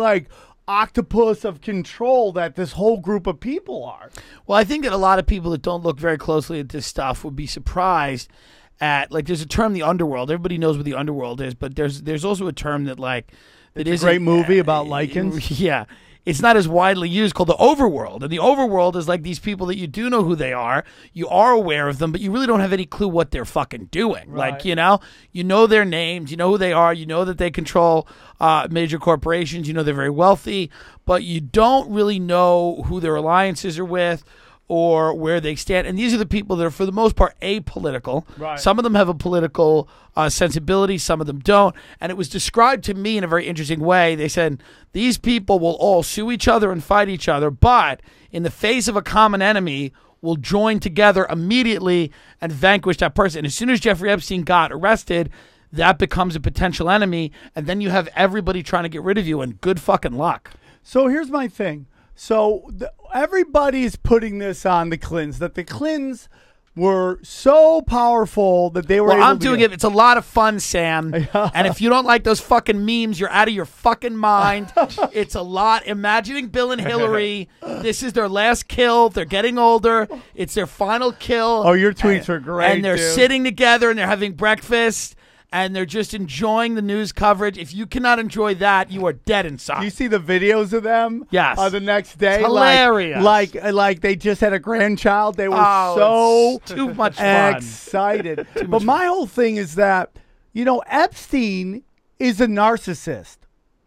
octopus of control that this whole group of people are. Well, I think that a lot of people that don't look very closely at this stuff would be surprised at, there's a term, the underworld. Everybody knows what the underworld is, but there's also a term that it's a great movie about lichens. Yeah. It's not as widely used, called the overworld. And the overworld is like these people that you do know who they are. You are aware of them, but you really don't have any clue what they're fucking doing. Right. You know their names, you know who they are, you know that they control major corporations, you know they're very wealthy, but you don't really know who their alliances are with or where they stand. And these are the people that are, for the most part, apolitical. Right. Some of them have a political sensibility, some of them don't. And it was described to me in a very interesting way. They said, these people will all sue each other and fight each other, but in the face of a common enemy, will join together immediately and vanquish that person. As soon as Jeffrey Epstein got arrested, that becomes a potential enemy, and then you have everybody trying to get rid of you, and good fucking luck. So here's my thing. So everybody's putting this on the Clintons, that the Clintons were so powerful that they were able I'm to doing it. It's a lot of fun, Sam. And if you don't like those fucking memes, you're out of your fucking mind. It's a lot. Imagining Bill and Hillary. This is their last kill. They're getting older. It's their final kill. Oh, your tweets are great, and they're sitting together and they're having breakfast. And they're just enjoying the news coverage. If you cannot enjoy that, you are dead inside. Do you see the videos of them? Yes. The next day? It's hilarious. Like they just had a grandchild. They were so too much fun. Excited. But my whole thing is that, Epstein is a narcissist.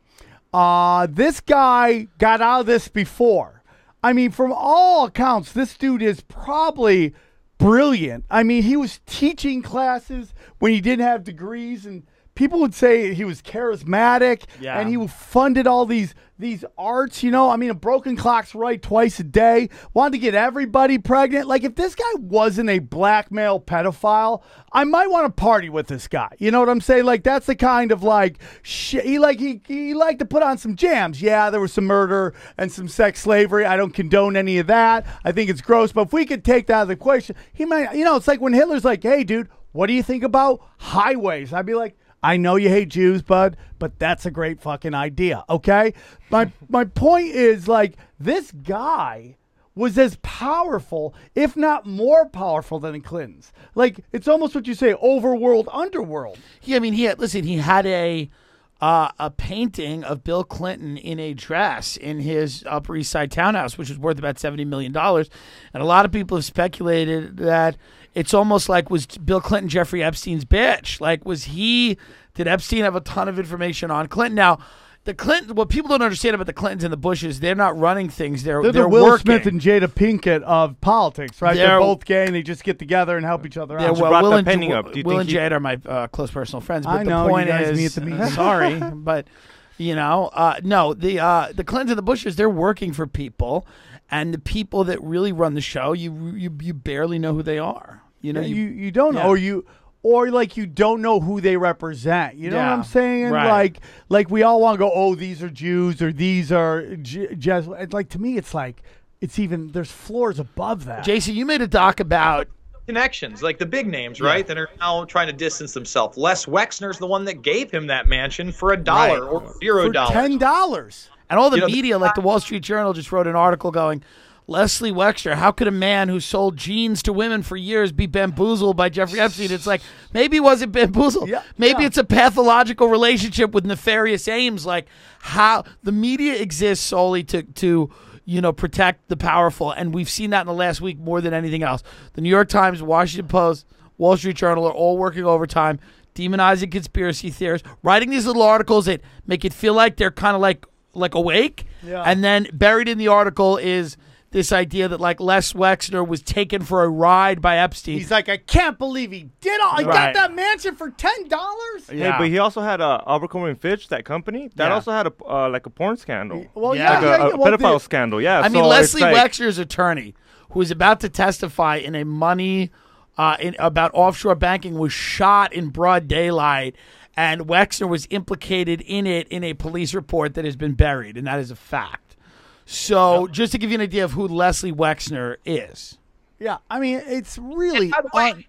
This guy got out of this before. I mean, from all accounts, this dude is probably brilliant. I mean, he was teaching classes when he didn't have degrees, and people would say he was charismatic, and he funded all these arts, I mean, a broken clock's right twice a day, wanted to get everybody pregnant. Like, if this guy wasn't a blackmail pedophile, I might want to party with this guy. You know what I'm saying? Like, that's the kind of, shit. He liked to put on some jams. Yeah, there was some murder and some sex slavery. I don't condone any of that. I think it's gross. But if we could take that out of the equation, he might, it's like when Hitler's like, hey, dude, what do you think about highways? I'd be like, I know you hate Jews, bud, but that's a great fucking idea, okay? My point is, this guy was as powerful, if not more powerful than the Clintons. It's almost what you say, overworld, underworld. Yeah, I mean, he had a painting of Bill Clinton in a dress in his Upper East Side townhouse, which was worth about $70 million. And a lot of people have speculated that it's almost like, was Bill Clinton Jeffrey Epstein's bitch? Did Epstein have a ton of information on Clinton? Now, the Clinton, what people don't understand about the Clintons and the Bushes, they're not running things. They're the Will working. Smith and Jada Pinkett of politics, right? They're both gay and they just get together and help each other out. Will and Jada are my close personal friends. But the point is, sorry, but no, the Clintons and the Bushes, they're working for people, and the people that really run the show, you barely know who they are. You don't know, or you don't know who they represent. You know what I'm saying? And like we all want to go, oh, these are Jews or these are Jesuits. To me, it's even, there's floors above that. Jason, you made a doc about connections, like the big names, right? That are now trying to distance themselves. Les Wexner's the one that gave him that mansion for $1 or $0. $10. And all the media, like the Wall Street Journal, just wrote an article going, Leslie Wexner, how could a man who sold jeans to women for years be bamboozled by Jeffrey Epstein? It's like, maybe he wasn't bamboozled. Maybe it's a pathological relationship with nefarious aims. Like, how the media exists solely to protect the powerful. And we've seen that in the last week more than anything else. The New York Times, Washington Post, Wall Street Journal are all working overtime, demonizing conspiracy theorists, writing these little articles that make it feel like they're kind of like awake. Yeah. And then buried in the article is this idea that Les Wexner was taken for a ride by Epstein. He's like, I can't believe he did all. I got that mansion for $10. Yeah, but he also had Abercrombie & Fitch, that company, that also had a porn scandal. Well, a pedophile scandal. Yeah, I mean, Leslie Wexner's attorney, who is about to testify in a money about offshore banking, was shot in broad daylight, and Wexner was implicated in it in a police report that has been buried, and that is a fact. So, just to give you an idea of who Leslie Wexner is. Yeah, I mean, it's really... By the way,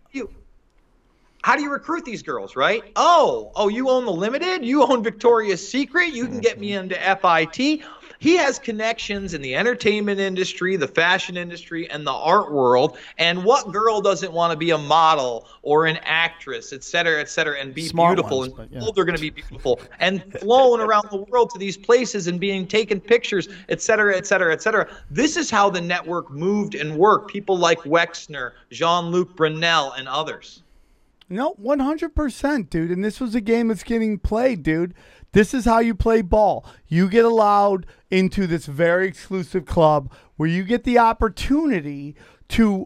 how do you recruit these girls, right? Oh, you own The Limited? You own Victoria's Secret? You can get me into FIT? He has connections in the entertainment industry, the fashion industry, and the art world. And what girl doesn't want to be a model or an actress, et cetera, and be smart beautiful? Ones, and they're going to be beautiful. And flown around the world to these places and being taken pictures, et cetera, et cetera, et cetera. This is how the network moved and worked. People like Wexner, Jean-Luc Brunel, and others. No, 100%, dude. And this was a game that's getting played, dude. This is how you play ball. You get allowed into this very exclusive club where you get the opportunity to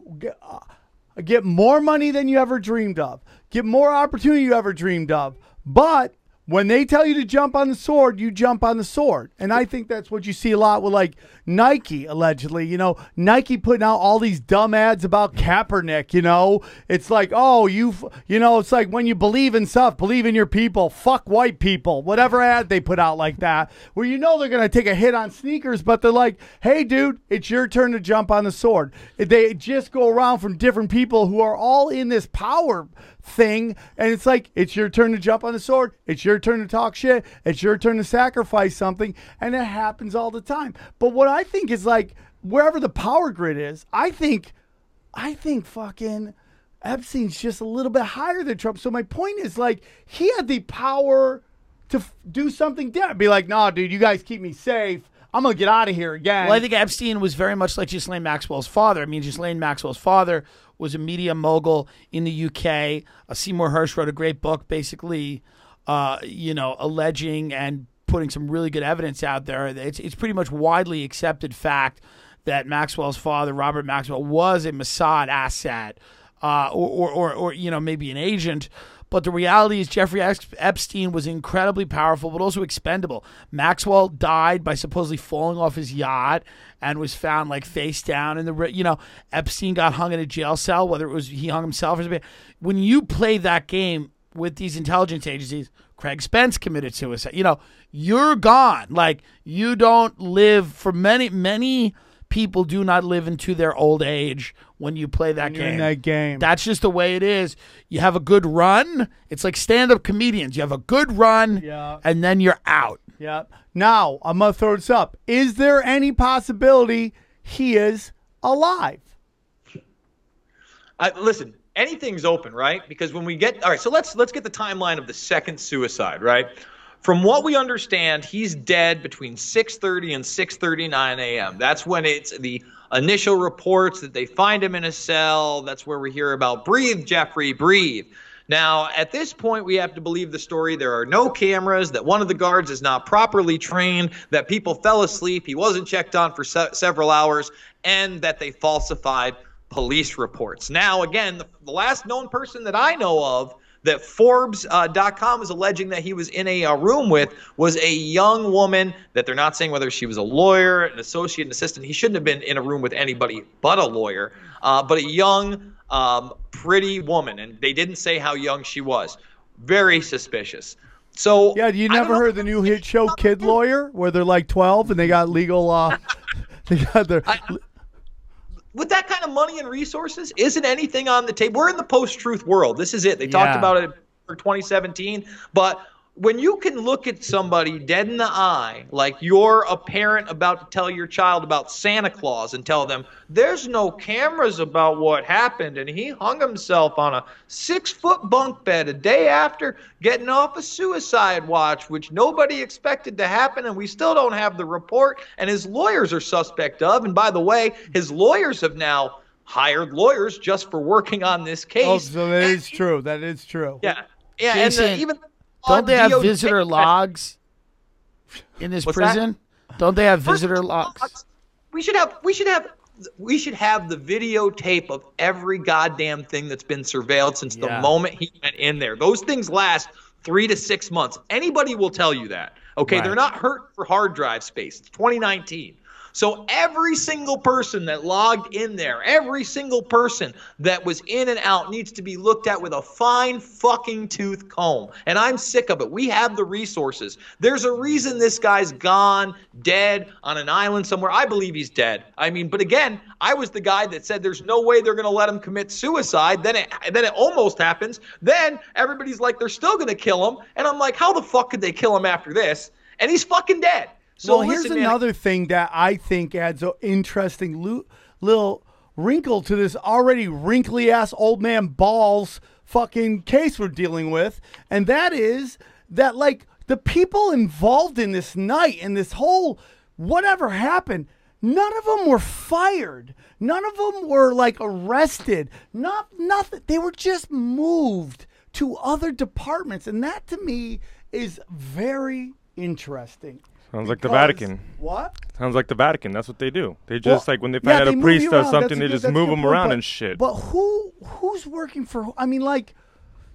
get more money than you ever dreamed of, get more opportunity you ever dreamed of. But When they tell you to jump on the sword, you jump on the sword. And I think that's what you see a lot with, like, Nike, allegedly. You know, Nike putting out all these dumb ads about Kaepernick, you know. It's like, oh, it's like when you believe in stuff, believe in your people, fuck white people, whatever ad they put out like that, where you know they're going to take a hit on sneakers, but they're like, hey, dude, it's your turn to jump on the sword. They just go around from different people who are all in this power thing, and it's like, it's your turn to jump on the sword, it's your turn to talk shit, it's your turn to sacrifice something, and it happens all the time. But what I think is, like, wherever the power grid is, I think fucking Epstein's just a little bit higher than Trump. So my point is, like, he had the power to do something different. Be like, nah, dude, you guys keep me safe. I'm going to get out of here again. Well, I think Epstein was very much like Ghislaine Maxwell's father. I mean, Ghislaine Maxwell's father was a media mogul in the UK. Seymour Hersh wrote a great book basically, alleging and putting some really good evidence out there. It's pretty much widely accepted fact that Maxwell's father, Robert Maxwell, was a Mossad asset or maybe an agent. But the reality is Jeffrey Epstein was incredibly powerful, but also expendable. Maxwell died by supposedly falling off his yacht and was found like face down in the, Epstein got hung in a jail cell, whether it was he hung himself or something. When you play that game with these intelligence agencies, Craig Spence committed suicide. You're gone. Like, you don't live for many people do not live into their old age when you play that game. In that game. That's just the way it is. You have a good run. It's like stand-up comedians. You have a good run, and then you're out. Yeah. Now, I'm going to throw this up. Is there any possibility he is alive? Listen, anything's open, right? Because when we get – all right, so let's get the timeline of the second suicide, right? From what we understand, he's dead between 6:30 and 6:39 a.m. That's when it's the initial reports that they find him in a cell. That's where we hear about breathe, Jeffrey, breathe. Now, at this point, we have to believe the story. There are no cameras, that one of the guards is not properly trained, that people fell asleep, he wasn't checked on for several hours, and that they falsified police reports. Now, again, the last known person that I know of that Forbes.com is alleging that he was in a room with was a young woman that they're not saying whether she was a lawyer, an associate, an assistant. He shouldn't have been in a room with anybody but a lawyer, but a young, pretty woman. And they didn't say how young she was. Very suspicious. So yeah, you never heard the new hit show Kid Lawyer, where they're like 12 and they got legal, they got their... With that kind of money and resources, isn't anything on the table? We're in the post-truth world. This is it. They talked about it for 2017. But when you can look at somebody dead in the eye, like you're a parent about to tell your child about Santa Claus and tell them, there's no cameras about what happened, and he hung himself on a 6-foot bunk bed a day after getting off a suicide watch, which nobody expected to happen, and we still don't have the report, and his lawyers are suspect of. And by the way, his lawyers have now hired lawyers just for working on this case. Oh, so that is true. That is true. Yeah. Jason, and even don't they have visitor logs in this prison? Don't they have visitor logs? We should have the videotape of every goddamn thing that's been surveilled since the moment he went in there. Those things last 3 to 6 months. Anybody will tell you that. Okay, They're not hurt for hard drive space. It's 2019. So every single person that logged in there, every single person that was in and out needs to be looked at with a fine fucking tooth comb. And I'm sick of it. We have the resources. There's a reason this guy's gone, dead, on an island somewhere. I believe he's dead. I mean, but again, I was the guy that said there's no way they're going to let him commit suicide. Then it almost happens. Then everybody's like, they're still going to kill him. And I'm like, how the fuck could they kill him after this? And he's fucking dead. So well, here's another thing that I think adds an interesting little wrinkle to this already wrinkly-ass old man balls fucking case we're dealing with, and that is that, like, the people involved in this night and this whole whatever happened, none of them were fired. None of them were, like, arrested. Nothing. They were just moved to other departments, and that, to me, is very interesting. Sounds like the Vatican. What? Sounds like the Vatican. That's what they do. They just, like, when they find out a priest does something, they just move them around and shit. But who's working for, I mean, like,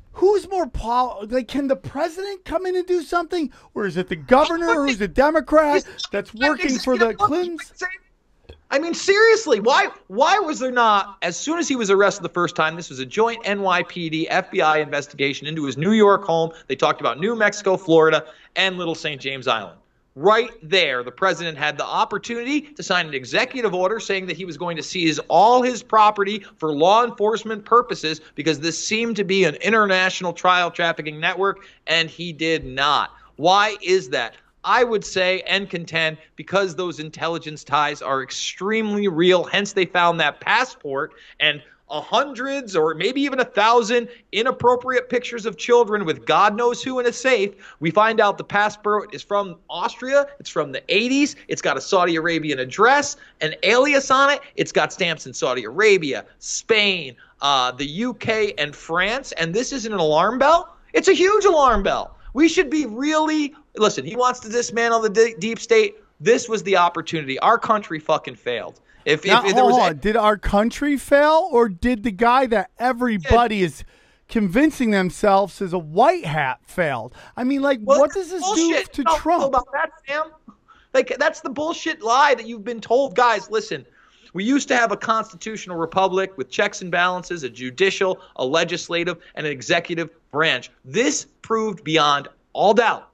who's more power? Like, can the president come in and do something, or is it the governor who's a Democrat that's working for the Clintons? I mean, seriously, why was there not, as soon as he was arrested the first time, this was a joint NYPD FBI investigation into his New York home. They talked about New Mexico, Florida, and Little St. James Island. Right there, the president had the opportunity to sign an executive order saying that he was going to seize all his property for law enforcement purposes because this seemed to be an international child trafficking network, and he did not. Why is that? I would say and contend because those intelligence ties are extremely real. Hence, they found that passport and hundreds or maybe even 1,000 inappropriate pictures of children with God knows who in a safe. We find out the passport is from Austria. It's from the 80s. It's got a Saudi Arabian address, an alias on it. It's got stamps in Saudi Arabia, Spain, the UK, and France. And this isn't an alarm bell. It's a huge alarm bell. We should be really, listen, he wants to dismantle the deep state. This was the opportunity. Our country fucking failed. Did our country fail, or did the guy that everybody is convincing themselves is a white hat failed? I mean, like, what does this do to Trump? About that, Sam? Like, that's the bullshit lie that you've been told. Guys, listen. We used to have a constitutional republic with checks and balances, a judicial, a legislative, and an executive branch. This proved beyond all doubt,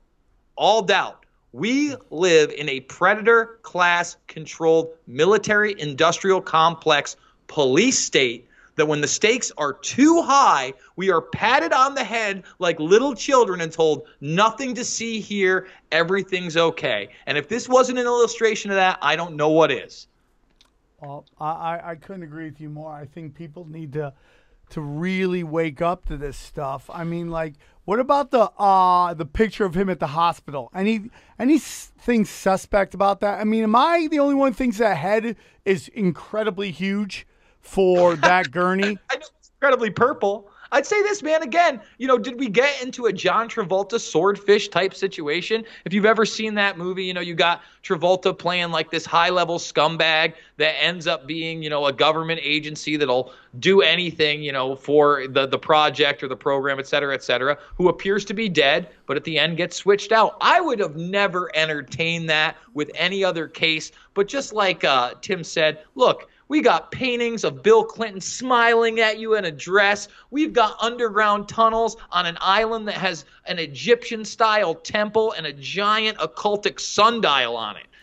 we live in a predator class controlled military industrial complex police state that when the stakes are too high, we are patted on the head like little children and told nothing to see here, everything's okay. And if this wasn't an illustration of that, I don't know what is. Well, I couldn't agree with you more. I think people need to really wake up to this stuff. I mean, like, what about the picture of him at the hospital? Anything suspect about that? I mean, am I the only one who thinks that head is incredibly huge for that gurney? I know it's incredibly purple. I'd say this, man, again, did we get into a John Travolta swordfish type situation? If you've ever seen that movie, you got Travolta playing like this high-level scumbag that ends up being, a government agency that'll do anything, for the project or the program, et cetera, who appears to be dead, but at the end gets switched out. I would have never entertained that with any other case, but just like Tim said, look, we got paintings of Bill Clinton smiling at you in a dress. We've got underground tunnels on an island that has an Egyptian-style temple and a giant occultic sundial on it.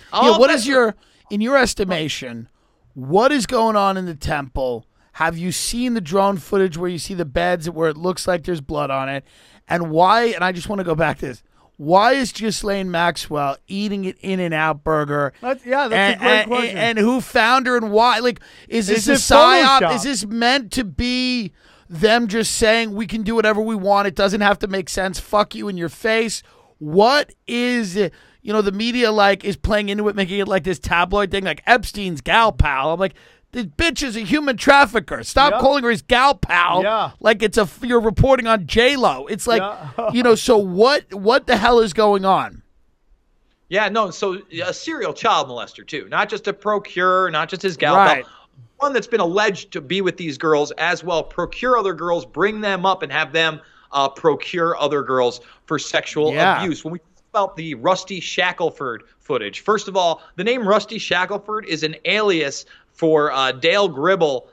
In your estimation, what is going on in the temple? Have you seen the drone footage where you see the beds where it looks like there's blood on it? And why, and I just want to go back to this, why is Ghislaine Maxwell eating an In-N-Out burger? That's a great question. And who found her and why? Like, is this a psyop? Is this meant to be them just saying we can do whatever we want? It doesn't have to make sense. Fuck you in your face. What is it? The media is playing into it, making it like this tabloid thing, like Epstein's gal pal. I'm like, this bitch is a human trafficker. Stop calling her his gal pal. Yeah. Like you're reporting on J-Lo. It's like, so what the hell is going on? Yeah, no, so a serial child molester too. Not just a procurer, not just his gal pal. One that's been alleged to be with these girls as well, procure other girls, bring them up and have them procure other girls for sexual abuse. When we talk about the Rusty Shackelford footage, first of all, the name Rusty Shackelford is an alias for Dale Gribble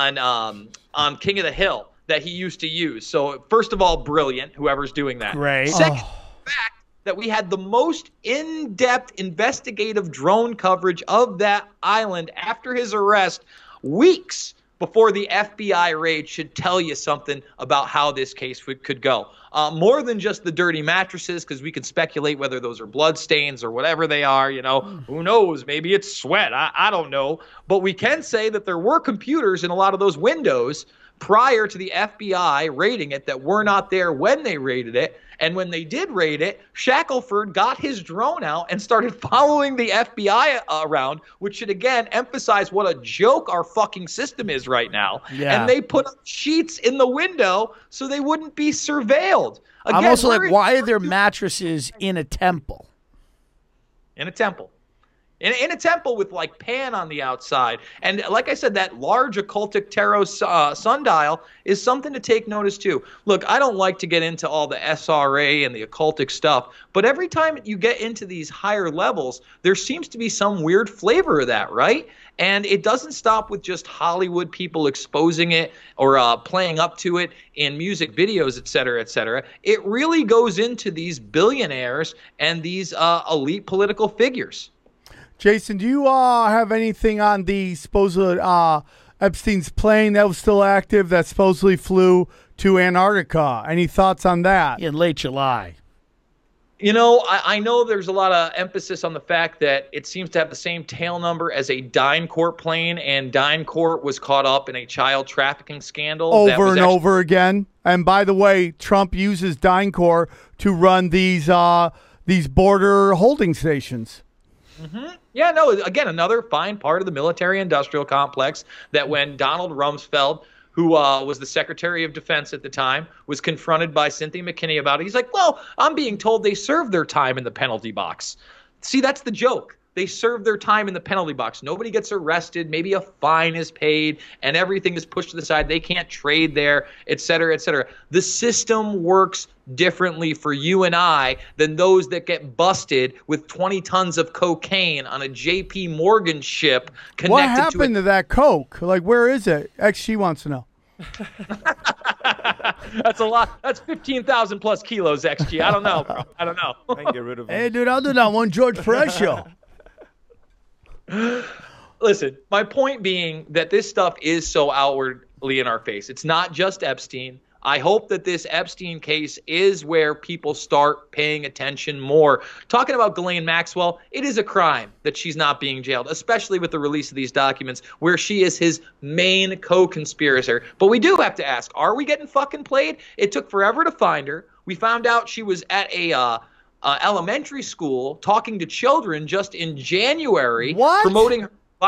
on King of the Hill that he used to use. So first of all, brilliant, whoever's doing that. Great. Second, the fact that we had the most in-depth investigative drone coverage of that island after his arrest weeks before the FBI raid should tell you something about how this case could go. More than just the dirty mattresses, because we can speculate whether those are blood stains or whatever they are. Who knows? Maybe it's sweat. I don't know. But we can say that there were computers in a lot of those windows prior to the FBI raiding it that were not there when they raided it. And when they did raid it, Shackelford got his drone out and started following the FBI around, which should, again, emphasize what a joke our fucking system is right now. Yeah. And they put up sheets in the window so they wouldn't be surveilled. Again, I'm also like, why are there mattresses in a temple? In a temple. in a temple with like Pan on the outside. And like I said, that large occultic tarot sundial is something to take notice to. Look, I don't like to get into all the SRA and the occultic stuff, but every time you get into these higher levels, there seems to be some weird flavor of that, right? And it doesn't stop with just Hollywood people exposing it or playing up to it in music videos, et cetera, et cetera. It really goes into these billionaires and these elite political figures. Jason, do you have anything on the supposed Epstein's plane that was still active that supposedly flew to Antarctica? Any thoughts on that? In late July. You know, I know there's a lot of emphasis on the fact that it seems to have the same tail number as a DynCorp plane, and DynCorp was caught up in a child trafficking scandal. Over and over again. And by the way, Trump uses DynCorp to run these border holding stations. Mm-hmm. Yeah, no, again, another fine part of the military-industrial complex that when Donald Rumsfeld, who was the Secretary of Defense at the time, was confronted by Cynthia McKinney about it, he's like, well, I'm being told they served their time in the penalty box. See, that's the joke. They serve their time in the penalty box. Nobody gets arrested. Maybe a fine is paid and everything is pushed to the side. They can't trade there, et cetera, et cetera. The system works differently for you and I than those that get busted with 20 tons of cocaine on a JP Morgan ship connected what happened to that coke? Like, where is it? XG wants to know. That's a lot. That's 15,000 plus kilos, XG. I don't know, bro. I don't know. I can get rid of it. Hey, dude, I'll do that one George Perez show. Listen, my point being that this stuff is so outwardly in our face. It's not just Epstein. I hope that this Epstein case is where people start paying attention more. Talking about Ghislaine Maxwell, it is a crime that she's not being jailed, especially with the release of these documents where she is his main co-conspirator. But we do have to ask, are we getting fucking played? It took forever to find her. We found out she was at a elementary school talking to children just in January. What? Promoting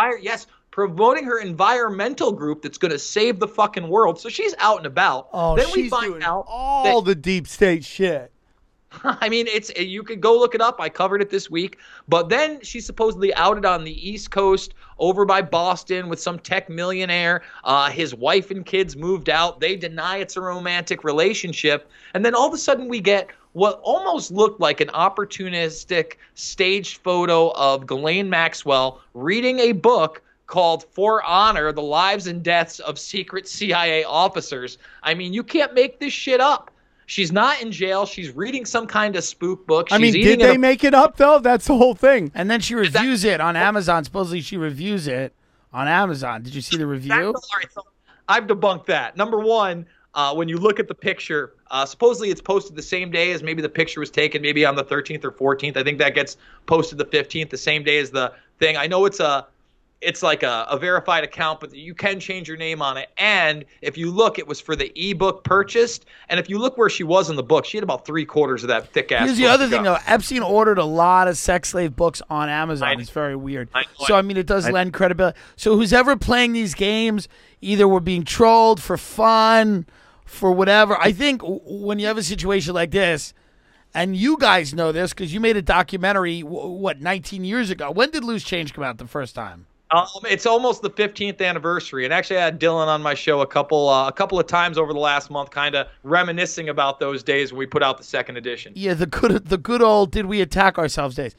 her environmental group that's going to save the fucking world. So she's out and about. Oh, then she's we find doing out all the deep state shit. I mean, you could go look it up. I covered it this week. But then she's supposedly outed on the East Coast over by Boston with some tech millionaire. His wife and kids moved out. They deny it's a romantic relationship. And then all of a sudden we get what almost looked like an opportunistic staged photo of Ghislaine Maxwell reading a book called For Honor, The Lives and Deaths of Secret CIA Officers. I mean, you can't make this shit up. She's not in jail. She's reading some kind of spook book. Did they make it up, though? That's the whole thing. And then she reviews it on Amazon. Supposedly she reviews it on Amazon. Did you see the review? All right, so I've debunked that. Number one, when you look at the picture, supposedly it's posted the same day as maybe the picture was taken, maybe on the 13th or 14th. I think that gets posted the 15th, the same day as the thing. I know it's like a verified account, but you can change your name on it. And if you look, it was for the ebook purchased. And if you look where she was in the book, she had about 3/4 of that thick ass. Here's the other thing, though. Epstein ordered a lot of sex slave books on Amazon. It's very weird. I mean, it does lend credibility. So who's ever playing these games, either we're being trolled for fun, for whatever. I think when you have a situation like this, and you guys know this because you made a documentary, 19 years ago. When did Loose Change come out the first time? It's almost the 15th anniversary, and actually I had Dylan on my show a couple of times over the last month, kind of reminiscing about those days when we put out the second edition. Yeah, the good old did we attack ourselves days.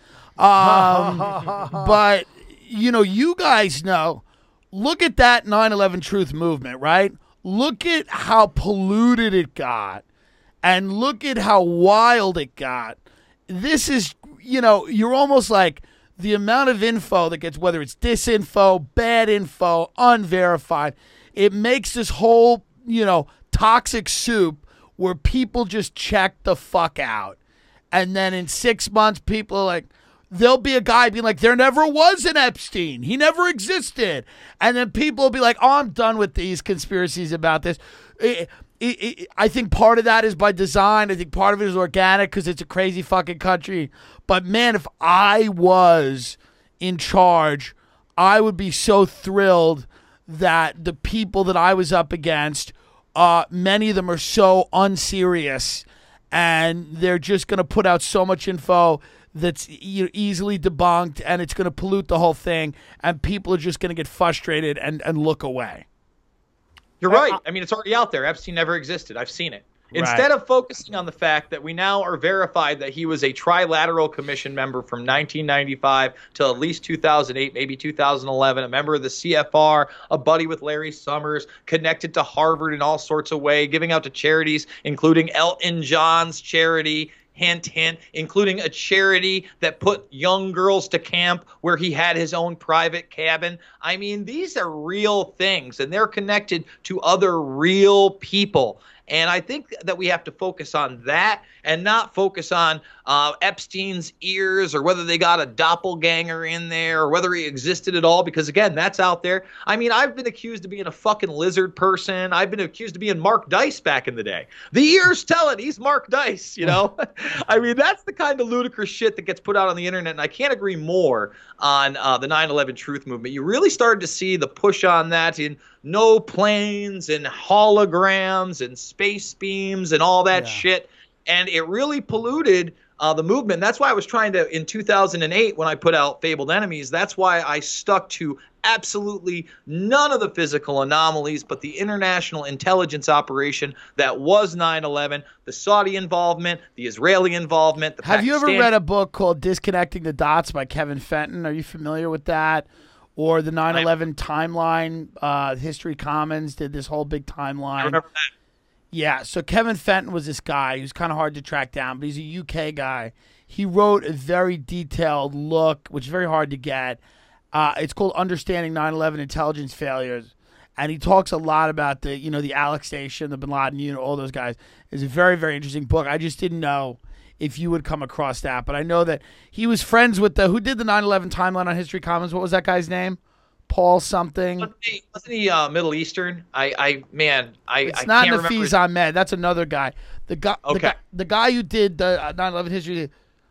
But you guys know. Look at that 9/11 Truth movement, right? Look at how polluted it got, and look at how wild it got. This is, you're almost like. The amount of info that gets, whether it's disinfo, bad info, unverified, it makes this whole, toxic soup where people just check the fuck out. And then in 6 months, people are like, there'll be a guy being like, there never was an Epstein. He never existed. And then people will be like, oh, I'm done with these conspiracies about this. I think part of that is by design. I think part of it is organic because it's a crazy fucking country. But, man, if I was in charge, I would be so thrilled that the people that I was up against, many of them are so unserious, and they're just going to put out so much info that's easily debunked, and it's going to pollute the whole thing, and people are just going to get frustrated and look away. You're right. I mean, it's already out there. Epstein never existed. I've seen it. Instead of focusing on the fact that we now are verified that he was a Trilateral Commission member from 1995 till at least 2008, maybe 2011, a member of the CFR, a buddy with Larry Summers, connected to Harvard in all sorts of ways, giving out to charities, including Elton John's charity, hint, hint, including a charity that put young girls to camp where he had his own private cabin. I mean, these are real things, and they're connected to other real people. And I think that we have to focus on that and not focus on Epstein's ears or whether they got a doppelganger in there or whether he existed at all, because, again, that's out there. I mean, I've been accused of being a fucking lizard person. I've been accused of being Mark Dice back in the day. The ears tell it. He's Mark Dice, you know? I mean, that's the kind of ludicrous shit that gets put out on the internet, and I can't agree more on the 9/11 truth movement. You really started to see the push on that in no planes and holograms and space beams and all that shit. And it really polluted the movement. That's why I was trying to, in 2008, when I put out Fabled Enemies, that's why I stuck to absolutely none of the physical anomalies, but the international intelligence operation that was 9/11, the Saudi involvement, the Israeli involvement. The Have you ever read a book called Disconnecting the Dots by Kevin Fenton? Are you familiar with that? Or the 9/11 timeline? History Commons did this whole big timeline. I remember that. Yeah, so Kevin Fenton was this guy who's kind of hard to track down, but he's a UK guy. He wrote a very detailed look, which is very hard to get. It's called Understanding 9/11 Intelligence Failures, and he talks a lot about the, the Alex Station, the Bin Laden, all those guys. It's a very, very interesting book. I just didn't know if you would come across that, but I know that he was friends with who did the 9/11 timeline on History Commons. What was that guy's name? Paul something. Wasn't he Middle Eastern? It's I not can't Nafeez Ahmed. That's another guy. The guy who did the 9/11 history,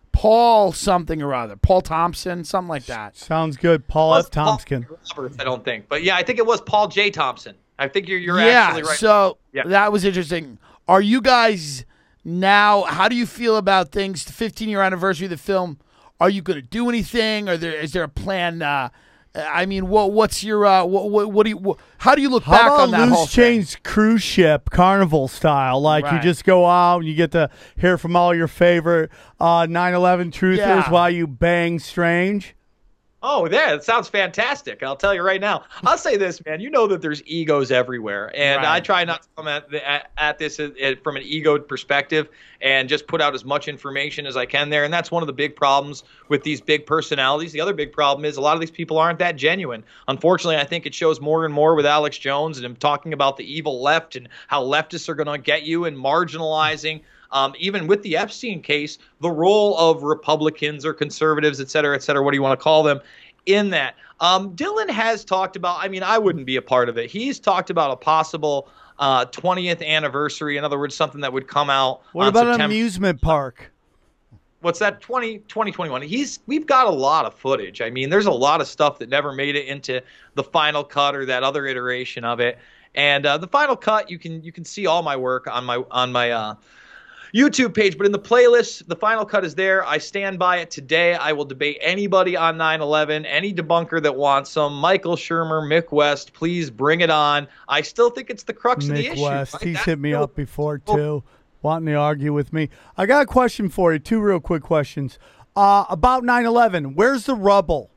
Paul something or other. Paul Thompson, something like that. Sounds good. Paul F. Thompson. Roberts, I don't think. But yeah, I think it was Paul J. Thompson. I think you're actually right. So that was interesting. Are you guys now, how do you feel about things, the 15-year anniversary of the film? Are you going to do anything? Is there a plan? I mean, what's your what do you? How do you look back on that whole thing? Loose Change cruise ship, Carnival style? Like you just go out and you get to hear from all your favorite 9/11 truthers while you bang Strange. Oh, yeah, it sounds fantastic. I'll tell you right now. I'll say this, man. You know that there's egos everywhere, and I try not to come at this from an ego perspective and just put out as much information as I can there. And that's one of the big problems with these big personalities. The other big problem is a lot of these people aren't that genuine. Unfortunately, I think it shows more and more with Alex Jones and him talking about the evil left and how leftists are going to get you and marginalizing. Even with the Epstein case, the role of Republicans or conservatives, et cetera, what do you want to call them, in that. Dylan has talked about, I mean, I wouldn't be a part of it. He's talked about a possible 20th anniversary. In other words, something that would come out. What about an amusement park? What's that? 2021. We've got a lot of footage. I mean, there's a lot of stuff that never made it into the final cut or that other iteration of it. And the final cut, you can see all my work on my YouTube page, but in the playlist, the final cut is there. I stand by it today. I will debate anybody on 9/11, any debunker that wants some. Michael Shermer, Mick West, please bring it on. I still think it's the crux of the issue. Mick West, he's hit me up before too, wanting to argue with me. I got a question for you, 2 real quick questions. About 9/11, where's the rubble?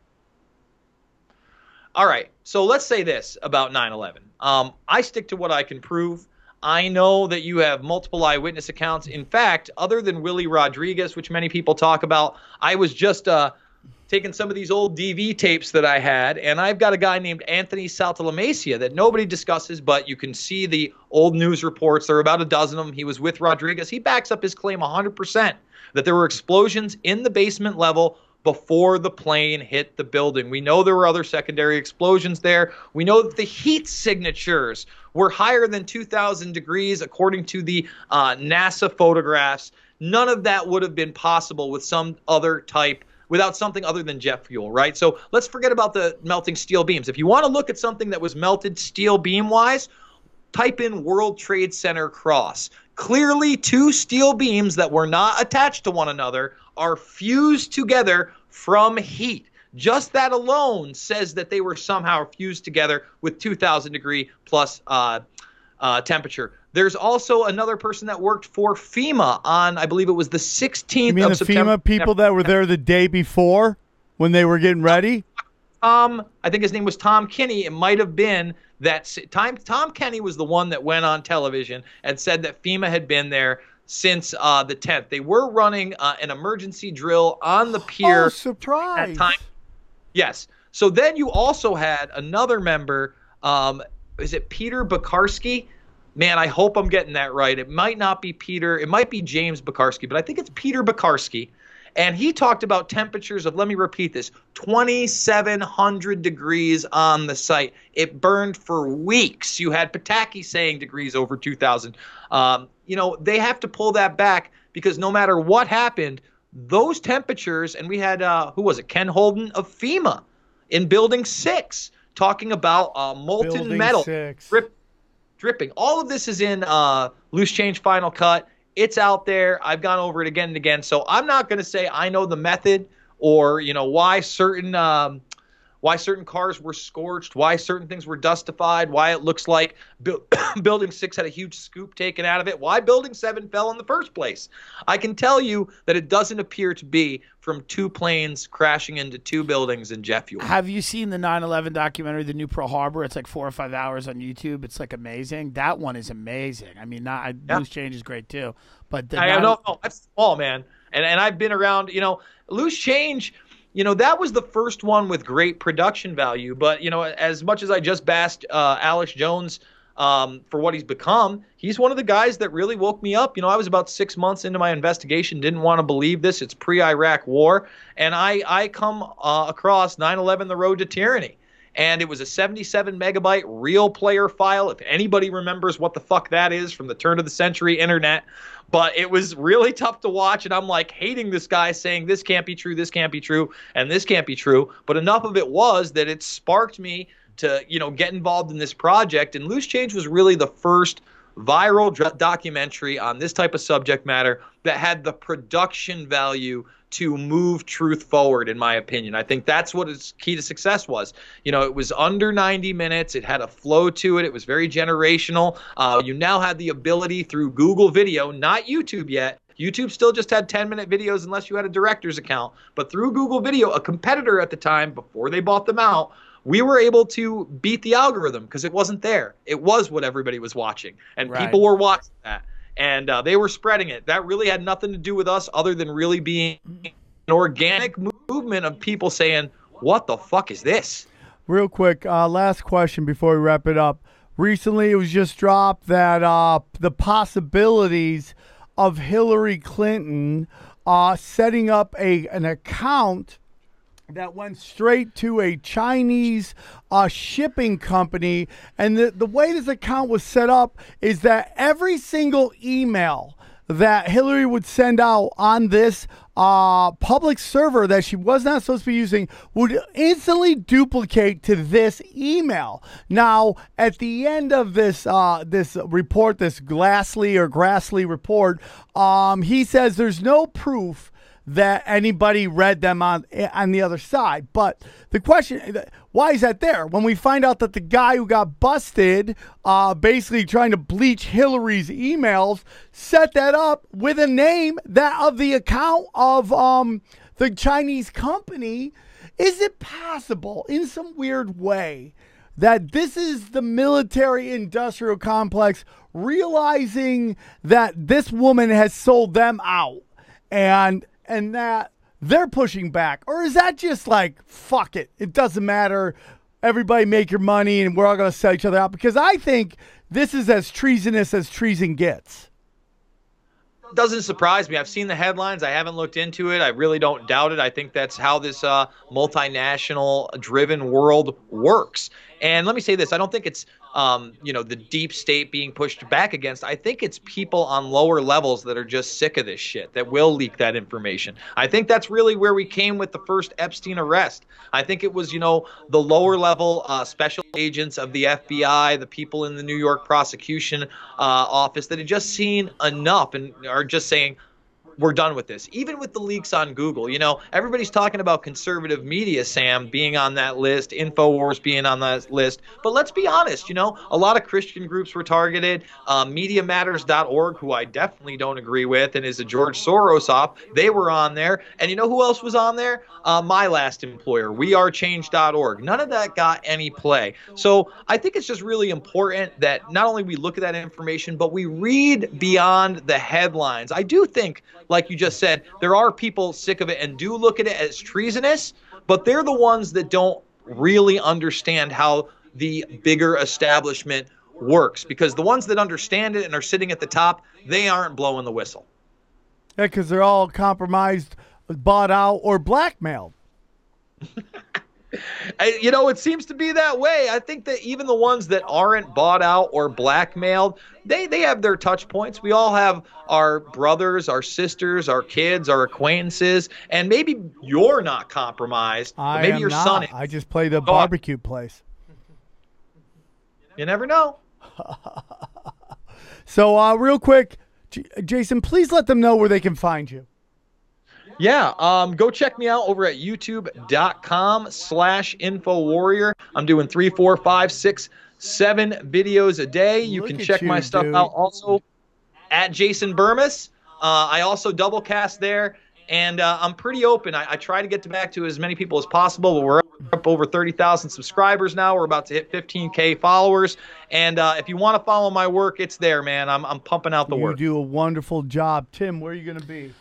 All right, so let's say this about 9/11. I stick to what I can prove. I know that you have multiple eyewitness accounts. In fact, other than Willie Rodriguez, which many people talk about, I was just taking some of these old DV tapes that I had, and I've got a guy named Anthony Saltalamasia that nobody discusses, but you can see the old news reports. There are about a dozen of them. He was with Rodriguez. He backs up his claim 100% that there were explosions in the basement level before the plane hit the building. We know there were other secondary explosions there. We know that the heat signatures were higher than 2,000 degrees according to the NASA photographs. None of that would have been possible with without something other than jet fuel, right? So let's forget about the melting steel beams. If you want to look at something that was melted steel beam-wise, type in World Trade Center cross. Clearly, 2 steel beams that were not attached to one another are fused together from heat. Just that alone says that they were somehow fused together with 2,000 degree plus temperature. There's also another person that worked for FEMA on, I believe it was the 16th of September. FEMA people that were there the day before when they were getting ready? I think his name was Tom Kenny. It might have been that Tom Kenny was the one that went on television and said that FEMA had been there since the 10th. They were running an emergency drill on the pier. Oh, surprise. At time. Yes. So then you also had another member. Is it Peter Bakarski? Man, I hope I'm getting that right. It might not be Peter. It might be James Bakarski, but I think it's Peter Bakarski. And he talked about temperatures of, let me repeat this, 2,700 degrees on the site. It burned for weeks. You had Pataki saying degrees over 2,000. They have to pull that back because no matter what happened, those temperatures, and we had, who was it, Ken Holden of FEMA in Building 6 talking about molten Building metal 6. dripping. All of this is in Loose Change Final Cut. It's out there. I've gone over it again and again. So I'm not going to say I know the method or, why certain cars were scorched, why certain things were dustified, why it looks like Building 6 had a huge scoop taken out of it, why Building 7 fell in the first place. I can tell you that it doesn't appear to be from two planes crashing into two buildings in jet fuel. Have you seen the 9/11 documentary, The New Pearl Harbor? It's like 4 or 5 hours on YouTube. It's like amazing. That one is amazing. I mean, Loose Change is great too. But I don't know. That's small, man. And I've been around, Loose Change, that was the first one with great production value. But, as much as I just bashed Alex Jones for what he's become, he's one of the guys that really woke me up. I was about 6 months into my investigation, didn't want to believe this. It's pre-Iraq war. And I come across 9/11, The Road to Tyranny. And it was a 77 megabyte real player file. If anybody remembers what the fuck that is from the turn of the century internet. But it was really tough to watch. And I'm like hating this guy saying this can't be true, this can't be true, and this can't be true. But enough of it was that it sparked me to, get involved in this project. And Loose Change was really the first viral documentary on this type of subject matter that had the production value to move truth forward, in my opinion. I think that's what its key to success was. It was under 90 minutes. It had a flow to it. It was very generational. You now had the ability through Google Video, not YouTube yet. YouTube still just had 10-minute videos unless you had a director's account. But through Google Video, a competitor at the time, before they bought them out, we were able to beat the algorithm because it wasn't there. It was what everybody was watching. And people were watching that. And they were spreading it. That really had nothing to do with us other than really being an organic movement of people saying, what the fuck is this? Real quick, last question before we wrap it up. Recently, it was just dropped that the possibilities of Hillary Clinton setting up an account that went straight to a Chinese shipping company. And the way this account was set up is that every single email that Hillary would send out on this public server that she was not supposed to be using would instantly duplicate to this email. Now, at the end of this report, this Grassley report, he says there's no proof that anybody read them on the other side. But the question, why is that there? When we find out that the guy who got busted basically trying to bleach Hillary's emails set that up with a name that of the account of the Chinese company, is it possible in some weird way that this is the military-industrial complex realizing that this woman has sold them out and that they're pushing back? Or is that just like, fuck it, it doesn't matter, everybody make your money and we're all going to sell each other out? Because I think this is as treasonous as treason gets. Doesn't surprise me. I've seen the headlines. I haven't looked into it. I really don't doubt it. I think that's how this multinational driven world works. And let me say this. I don't think it's, the deep state being pushed back against. I think it's people on lower levels that are just sick of this shit that will leak that information. I think that's really where we came with the first Epstein arrest. I think it was, the lower level special agents of the FBI, the people in the New York prosecution office that had just seen enough and are just saying, we're done with this. Even with the leaks on Google, everybody's talking about conservative media, Sam, being on that list, InfoWars being on that list. But let's be honest, a lot of Christian groups were targeted. MediaMatters.org, who I definitely don't agree with and is a George Soros op, they were on there. And you know who else was on there? My last employer, WeAreChange.org. None of that got any play. So I think it's just really important that not only we look at that information, but we read beyond the headlines. I do think, like you just said, there are people sick of it and do look at it as treasonous, but they're the ones that don't really understand how the bigger establishment works, because the ones that understand it and are sitting at the top, they aren't blowing the whistle. Yeah, because they're all compromised, bought out, or blackmailed. It seems to be that way. I think that even the ones that aren't bought out or blackmailed, they have their touch points. We all have our brothers, our sisters, our kids, our acquaintances, and maybe you're not compromised, but maybe your son is. I just played a barbecue place. You never know. So real quick, Jason, please let them know where they can find you. Yeah, go check me out over at youtube.com/InfoWarrior. I'm doing 3, 4, 5, 6, 7 videos a day. You can check my stuff out also at Jason Burmis. I also doublecast there, and I'm pretty open. I try to get back to as many people as possible, but we're up over 30,000 subscribers now. We're about to hit 15K followers. And if you want to follow my work, it's there, man. I'm pumping out the work. You do a wonderful job. Tim, where are you going to be?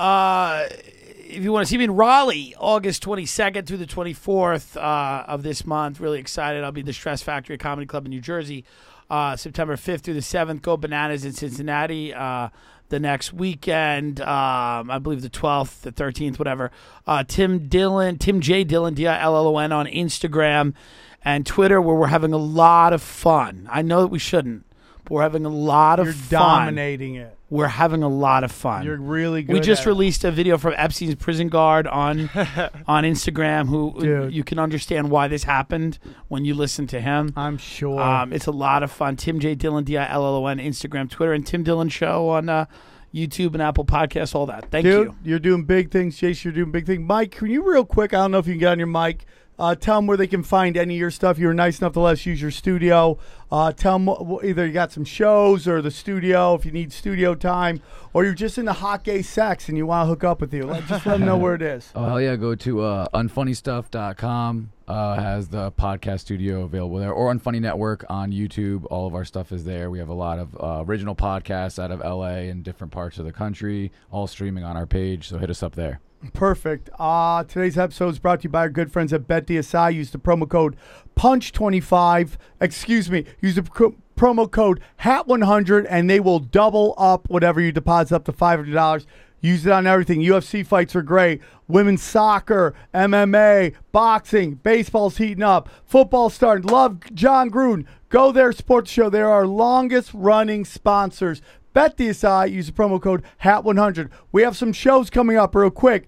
If you want to see me in Raleigh, August 22nd through the 24th of this month, really excited. I'll be at the Stress Factory Comedy Club in New Jersey, September 5th through the 7th. Go Bananas in Cincinnati the next weekend, I believe the 12th, the 13th, whatever. Tim J. Dillon, Dillon on Instagram and Twitter, where we're having a lot of fun. I know that we shouldn't, but we're having a lot of fun. You're dominating it. We're having a lot of fun. You're really good. We just released a video from Epstein's prison guard on Instagram, who you can understand why this happened when you listen to him. I'm sure. It's a lot of fun. Tim J. Dillon, Dillon, Instagram, Twitter, and Tim Dillon Show on YouTube and Apple Podcasts, all that. Thank you. You're doing big things, Jason. You're doing big things. Mike, can you real quick, I don't know if you can get on your mic, tell them where they can find any of your stuff. You were nice enough to let us use your studio. Tell them either you got some shows or the studio if you need studio time, or you're just into hot gay sex and you want to hook up with you. Just let them know where it is. Oh, hell yeah. Go to unfunnystuff.com. Has the podcast studio available there, or Unfunny Network on YouTube. All of our stuff is there. We have a lot of original podcasts out of LA and different parts of the country, all streaming on our page, so hit us up there. Perfect. Today's episode is brought to you by our good friends at BetDSI. Use the promo code PUNCH25. Use the promo code HAT100, and they will double up whatever you deposit up to $500. Use it on everything. UFC fights are great. Women's soccer, MMA, boxing, baseball's heating up. Football starting. Love John Gruden. Go there, Sports Show. They're our longest running sponsors. BetDSI, use the promo code HAT100. We have some shows coming up real quick.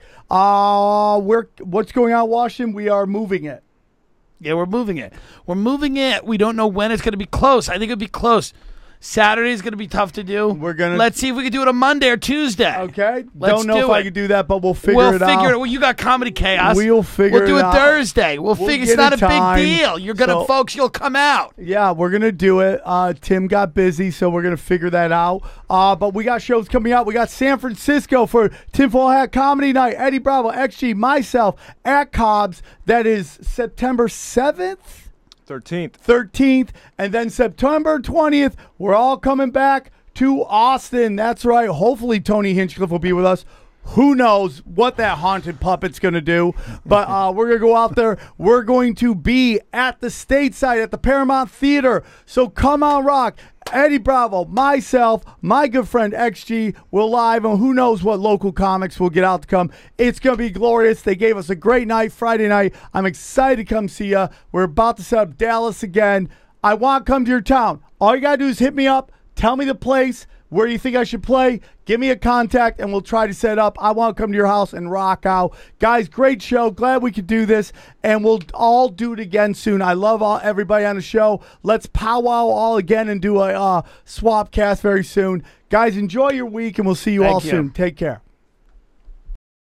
What's going on in Washington? We are moving it. Yeah, we're moving it. We don't know when it's going to be close. I think it'll be close. Saturday is going to be tough to do. Let's see if we can do it on Monday or Tuesday. Okay. Don't know if I can do that, but we'll figure it out. Well, you got Comedy Chaos. We'll figure it out. We'll do it Thursday. We'll figure it's not a big deal. You're going to, folks, you'll come out. Yeah, we're going to do it. Tim got busy, so we're going to figure that out. But we got shows coming out. We got San Francisco for Tinfoil Hat Comedy Night. Eddie Bravo, XG, myself, at Cobb's. That is September 7th. 13th, and then September 20th, we're all coming back to Austin. That's right. Hopefully Tony Hinchcliffe will be with us. Who knows what that haunted puppet's going to do, but we're going to go out there. We're going to be at the Stateside at the Paramount Theater, so come on, rock. Eddie Bravo, myself, my good friend XG will live, and who knows what local comics will get out to come. It's going to be glorious. They gave us a great night Friday night. I'm excited to come see you. We're about to set up Dallas again. I want to come to your town. All you got to do is hit me up, tell me the place, where you think I should play, give me a contact, and we'll try to set up. I want to come to your house and rock out. Guys, great show. Glad we could do this, and we'll all do it again soon. I love everybody on the show. Let's powwow all again and do a swap cast very soon. Guys, enjoy your week, and we'll see you all soon. Take care.